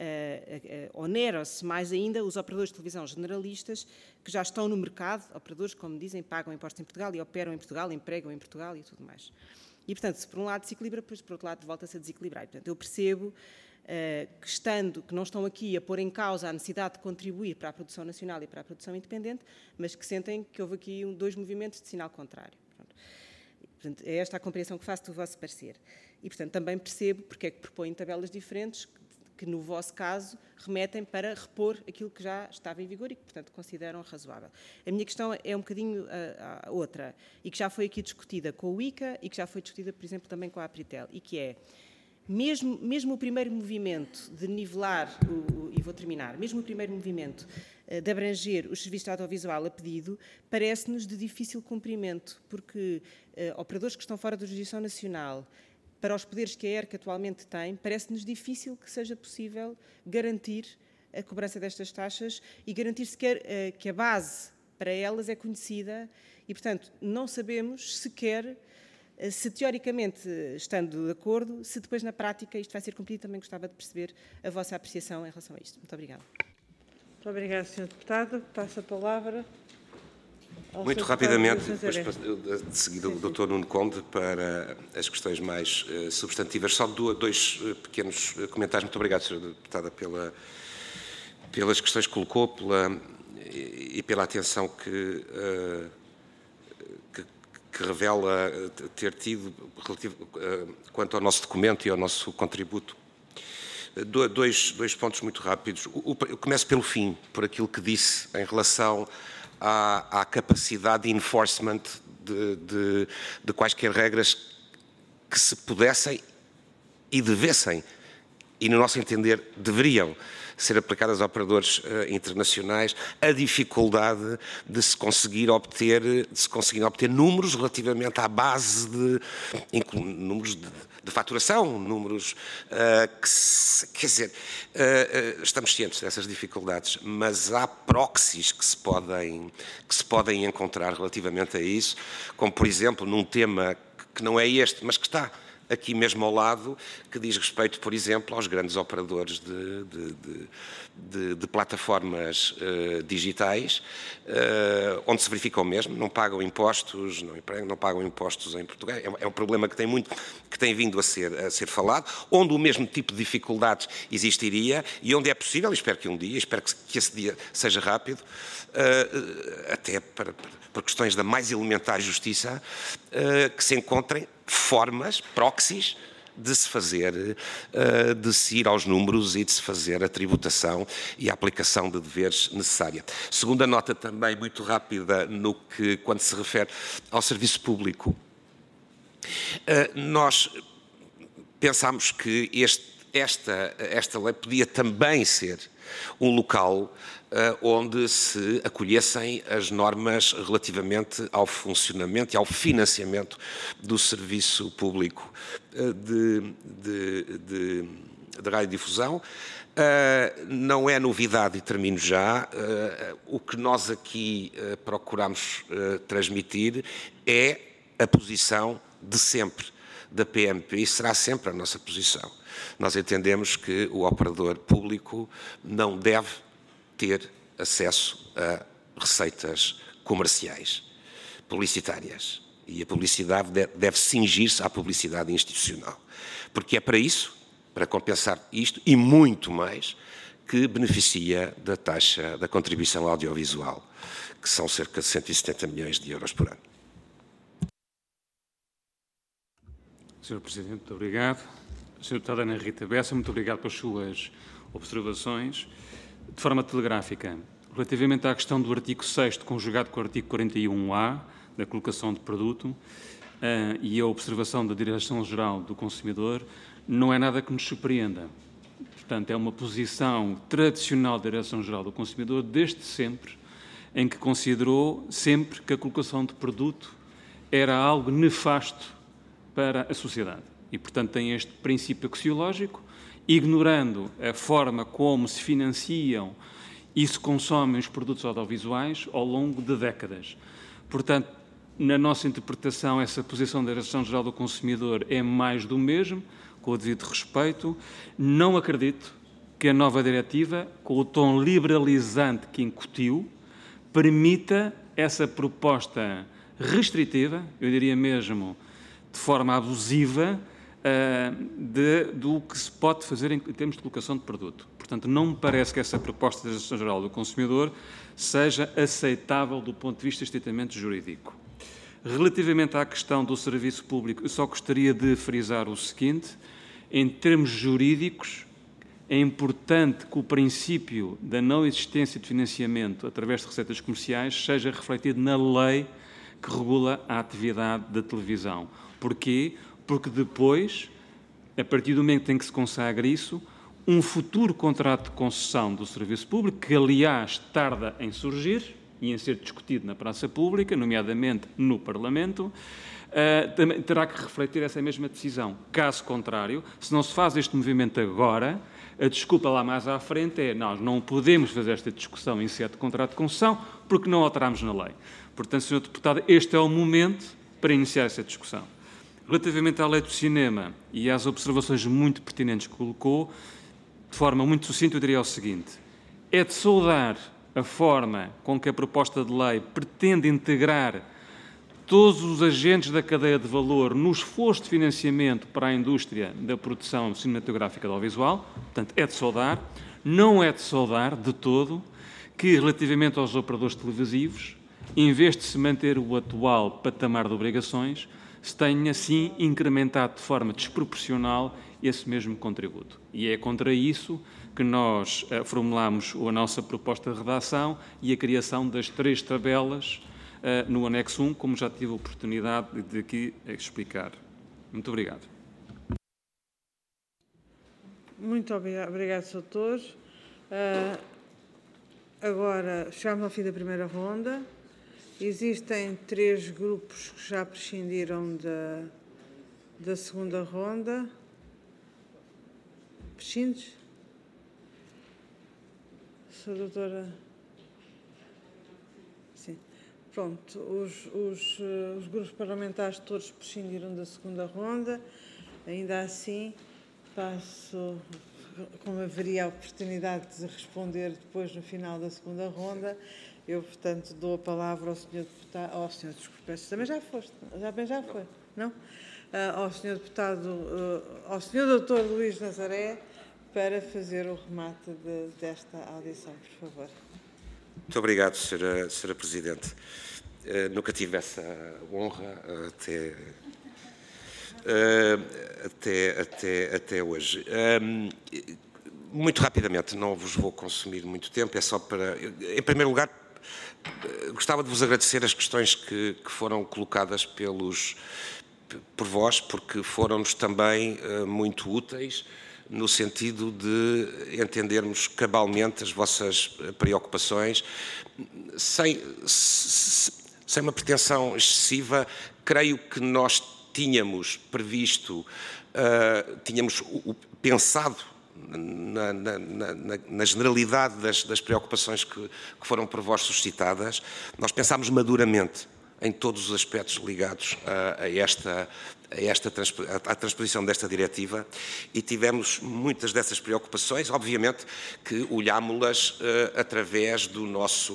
oneram-se mais ainda os operadores de televisão generalistas que já estão no mercado, operadores, como dizem, pagam impostos em Portugal e operam em Portugal, empregam em Portugal e tudo mais. E, portanto, se por um lado desequilibra, depois por outro lado volta-se a desequilibrar. E, portanto, eu percebo que não estão aqui a pôr em causa a necessidade de contribuir para a produção nacional e para a produção independente, mas que sentem que houve aqui dois movimentos de sinal contrário. Portanto, é esta a compreensão que faço do vosso parecer. E, portanto, também percebo porque é que propõem tabelas diferentes que, no vosso caso, remetem para repor aquilo que já estava em vigor e que, portanto, consideram razoável. A minha questão é um bocadinho a outra, e que já foi aqui discutida com o ICA e que já foi discutida, por exemplo, também com a Apritel, e que é: mesmo o primeiro movimento de nivelar, e vou terminar, mesmo o primeiro movimento de abranger os serviços de audiovisual a pedido, parece-nos de difícil cumprimento, porque operadores que estão fora da jurisdição nacional, para os poderes que a ERC atualmente tem, parece-nos difícil que seja possível garantir a cobrança destas taxas e garantir sequer que a base para elas é conhecida e, portanto, não sabemos sequer se teoricamente, estando de acordo, se depois na prática isto vai ser cumprido. Também gostava de perceber a vossa apreciação em relação a isto. Muito obrigada. Muito obrigada, Sr. Deputado. Passo a palavra ao Muito Sr. rapidamente, Deputado depois de seguida o Dr. Nuno Conde para as questões mais substantivas. Só dois pequenos comentários. Muito obrigado, Sra. Deputada, pelas questões que colocou e pela atenção que revela ter tido quanto ao nosso documento e ao nosso contributo. Dois pontos muito rápidos. Eu começo pelo fim, por aquilo que disse em relação à capacidade de enforcement de quaisquer regras que se pudessem e devessem, e no nosso entender deveriam ser aplicadas a operadores internacionais, a dificuldade de se conseguir obter números relativamente à base números de faturação, números quer dizer, estamos cientes dessas dificuldades, mas há proxies que se podem encontrar relativamente a isso, como por exemplo num tema que não é este, mas que está aqui mesmo ao lado, que diz respeito, por exemplo, aos grandes operadores de plataformas digitais, onde se verifica o mesmo, não pagam impostos, não pagam impostos em Portugal. É um problema que tem vindo a ser falado, onde o mesmo tipo de dificuldades existiria e onde é possível, espero que um dia, espero que esse dia seja rápido, até por questões da mais elementar justiça, que se encontrem formas, proxies, de se fazer, de se ir aos números e de se fazer a tributação e a aplicação de deveres necessária. Segunda nota também muito rápida quando se refere ao serviço público. Nós pensámos que esta lei podia também ser um local onde se acolhessem as normas relativamente ao funcionamento e ao financiamento do serviço público de radiodifusão. Não é novidade, e termino já, o que nós aqui procuramos transmitir é a posição de sempre da PMP, e será sempre a nossa posição. Nós entendemos que o operador público não deve ter acesso a receitas comerciais, publicitárias. E a publicidade deve cingir-se à publicidade institucional. Porque é para isso, para compensar isto e muito mais, que beneficia da taxa da contribuição audiovisual, que são cerca de 170 milhões de euros por ano. Sr. Presidente, muito obrigado. Sra. Deputada Ana Rita Bessa, muito obrigado pelas suas observações. De forma telegráfica, relativamente à questão do artigo 6º, conjugado com o artigo 41A, da colocação de produto, e a observação da Direção-Geral do Consumidor, não é nada que nos surpreenda. Portanto, é uma posição tradicional da Direção-Geral do Consumidor, desde sempre, em que considerou sempre que a colocação de produto era algo nefasto para a sociedade. E, portanto, tem este princípio axiológico, ignorando a forma como se financiam e se consomem os produtos audiovisuais ao longo de décadas. Portanto, na nossa interpretação, essa posição da Direção-Geral do Consumidor é mais do mesmo, com o devido respeito. Não acredito que a nova diretiva, com o tom liberalizante que incutiu, permita essa proposta restritiva, eu diria mesmo de forma abusiva, do que se pode fazer em termos de colocação de produto. Portanto, não me parece que essa proposta da Direção-Geral do Consumidor seja aceitável do ponto de vista estritamente jurídico. Relativamente à questão do serviço público, eu só gostaria de frisar o seguinte: em termos jurídicos, é importante que o princípio da não existência de financiamento através de receitas comerciais seja refletido na lei que regula a atividade da televisão. Porquê? Porque depois, a partir do momento em que se consagra isso, um futuro contrato de concessão do serviço público, que aliás tarda em surgir e em ser discutido na praça pública, nomeadamente no Parlamento, também terá que refletir essa mesma decisão. Caso contrário, se não se faz este movimento agora, a desculpa lá mais à frente é: nós não podemos fazer esta discussão em sede de contrato de concessão porque não alteramos na lei. Portanto, Sr. Deputado, este é o momento para iniciar essa discussão. Relativamente à lei do cinema e às observações muito pertinentes que colocou, de forma muito sucinta, eu diria o seguinte: é de saudar a forma com que a proposta de lei pretende integrar todos os agentes da cadeia de valor no esforço de financiamento para a indústria da produção cinematográfica e audiovisual. Portanto, é de saudar. Não é de saudar, de todo, que, relativamente aos operadores televisivos, em vez de se manter o atual patamar de obrigações, se tenha, sim, incrementado de forma desproporcional esse mesmo contributo. E é contra isso que nós formulamos a nossa proposta de redação e a criação das 3 tabelas no anexo 1, como já tive a oportunidade de aqui explicar. Muito obrigado. Muito obrigado, Sr. Doutor. Agora, chegamos ao fim da primeira ronda. Existem 3 grupos que já prescindiram da segunda ronda. Prescindes? Sra. Doutora? Sim. Pronto, os grupos parlamentares todos prescindiram da segunda ronda. Ainda assim, passo, como haveria a oportunidade de responder depois no final da segunda ronda, eu, portanto, dou a palavra ao Sr. Deputado, ao Sr. Desculpe, também já foste, já foi, não? Ao Sr. Deputado, ao Sr. Dr. Luís Nazaré, para fazer o remate desta audição, por favor. Muito obrigado, Sra. Presidente. Nunca tive essa honra, até até hoje. Muito rapidamente, não vos vou consumir muito tempo, é só para... Em primeiro lugar, gostava de vos agradecer as questões que foram colocadas por vós, porque foram-nos também muito úteis, no sentido de entendermos cabalmente as vossas preocupações, sem uma pretensão excessiva. Creio que nós tínhamos previsto, tínhamos pensado na generalidade das preocupações que foram por vós suscitadas. Nós pensámos maduramente em todos os aspectos ligados à transposição desta diretiva e tivemos muitas dessas preocupações, obviamente que olhámo-las através dos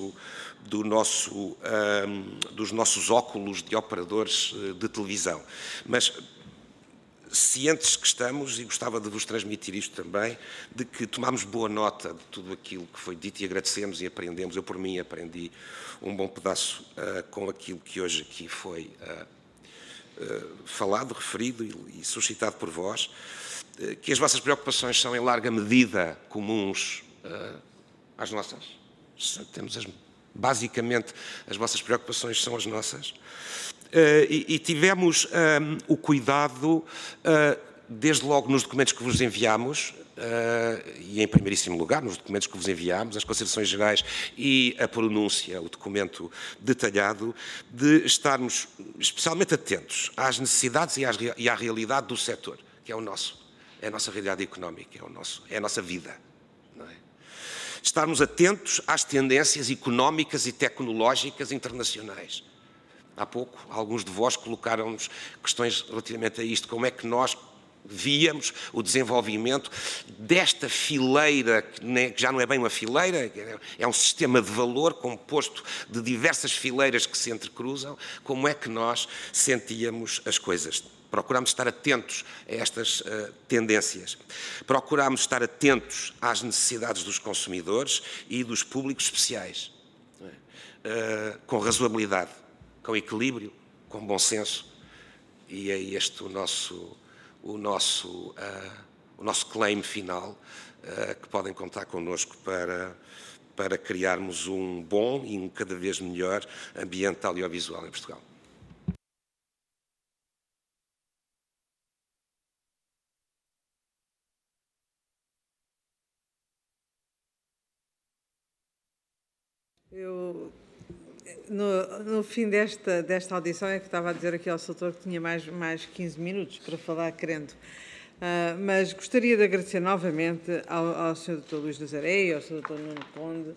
nossos óculos de operadores de televisão. Mas cientes que estamos, e gostava de vos transmitir isto também, de que tomámos boa nota de tudo aquilo que foi dito e agradecemos e aprendemos. Eu, por mim, aprendi um bom pedaço com aquilo que hoje aqui foi falado, referido e suscitado por vós, que as vossas preocupações são, em larga medida, comuns às nossas. Basicamente, as vossas preocupações são as nossas. E tivemos o cuidado, desde logo nos documentos que vos enviámos, e em primeiríssimo lugar nos documentos que vos enviámos, as considerações gerais e a pronúncia, o documento detalhado, de estarmos especialmente atentos às necessidades e à realidade do setor, que é o nosso, é a nossa realidade económica, é a nossa vida. Não é? Estarmos atentos às tendências económicas e tecnológicas internacionais. Há pouco, alguns de vós colocaram-nos questões relativamente a isto. Como é que nós víamos o desenvolvimento desta fileira, que já não é bem uma fileira, é um sistema de valor composto de diversas fileiras que se entrecruzam. Como é que nós sentíamos as coisas? Procurámos estar atentos a estas tendências. Procurámos estar atentos às necessidades dos consumidores e dos públicos especiais, com razoabilidade, com equilíbrio, com bom senso, e é este o nosso claim final, que podem contar connosco para criarmos um bom e um cada vez melhor ambiente audiovisual em Portugal. No fim desta audição é que estava a dizer aqui ao Sr. que tinha mais 15 minutos para falar, querendo. Mas gostaria de agradecer novamente ao Sr. Dr. Luís Nazaré e ao Sr. Dr. Nuno Conde.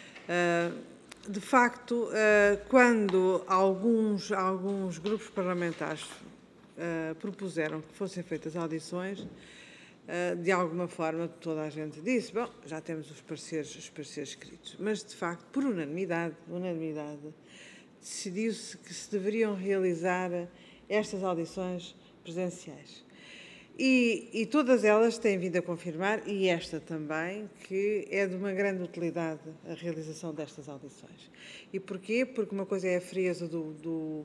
De facto, quando alguns grupos parlamentares propuseram que fossem feitas audições, de alguma forma toda a gente disse, bom, já temos os pareceres escritos, mas de facto, por unanimidade, decidiu-se que se deveriam realizar estas audições presenciais. E todas elas têm vindo a confirmar, e esta também, que é de uma grande utilidade a realização destas audições. E porquê? Porque uma coisa é a frieza do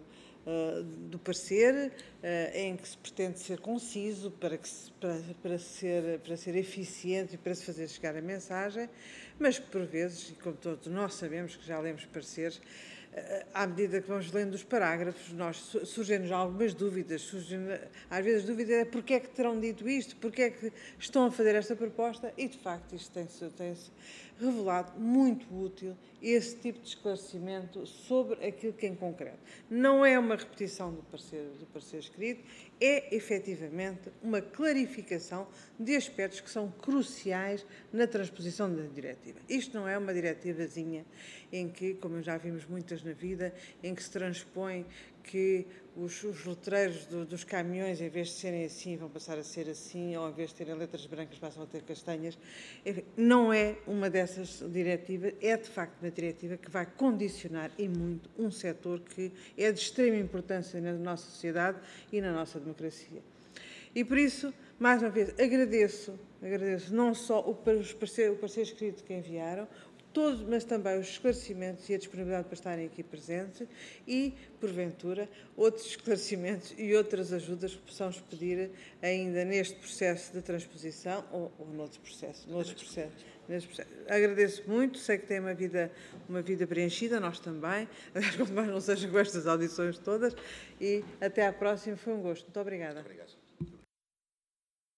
parecer, em que se pretende ser conciso para ser eficiente e para se fazer chegar a mensagem, mas que por vezes, e como todos nós sabemos que já lemos pareceres, à medida que vamos lendo os parágrafos, surgem-nos algumas dúvidas. Às vezes a dúvida é porque é que terão dito isto, porque é que estão a fazer esta proposta, e de facto isto tem-se revelado muito útil, esse tipo de esclarecimento sobre aquilo que em concreto. Não é uma repetição do parecer escrito, é efetivamente uma clarificação de aspectos que são cruciais na transposição da diretiva. Isto não é uma diretivazinha em que, como já vimos muitas na vida, em que se transpõe que os letreiros dos caminhões, em vez de serem assim, vão passar a ser assim, ou em vez de terem letras brancas, passam a ter castanhas. Enfim, não é uma dessas diretivas, é de facto uma diretiva que vai condicionar e muito um setor que é de extrema importância na nossa sociedade e na nossa democracia. E por isso, mais uma vez, agradeço não só o parecer escrito que enviaram, mas também os esclarecimentos e a disponibilidade para estarem aqui presentes e, porventura, outros esclarecimentos e outras ajudas que possamos pedir ainda neste processo de transposição ou noutros processos. Agradeço muito, sei que tem uma vida preenchida, nós também, quanto mais não seja com estas audições todas, e até à próxima, foi um gosto. Muito obrigada. Obrigado.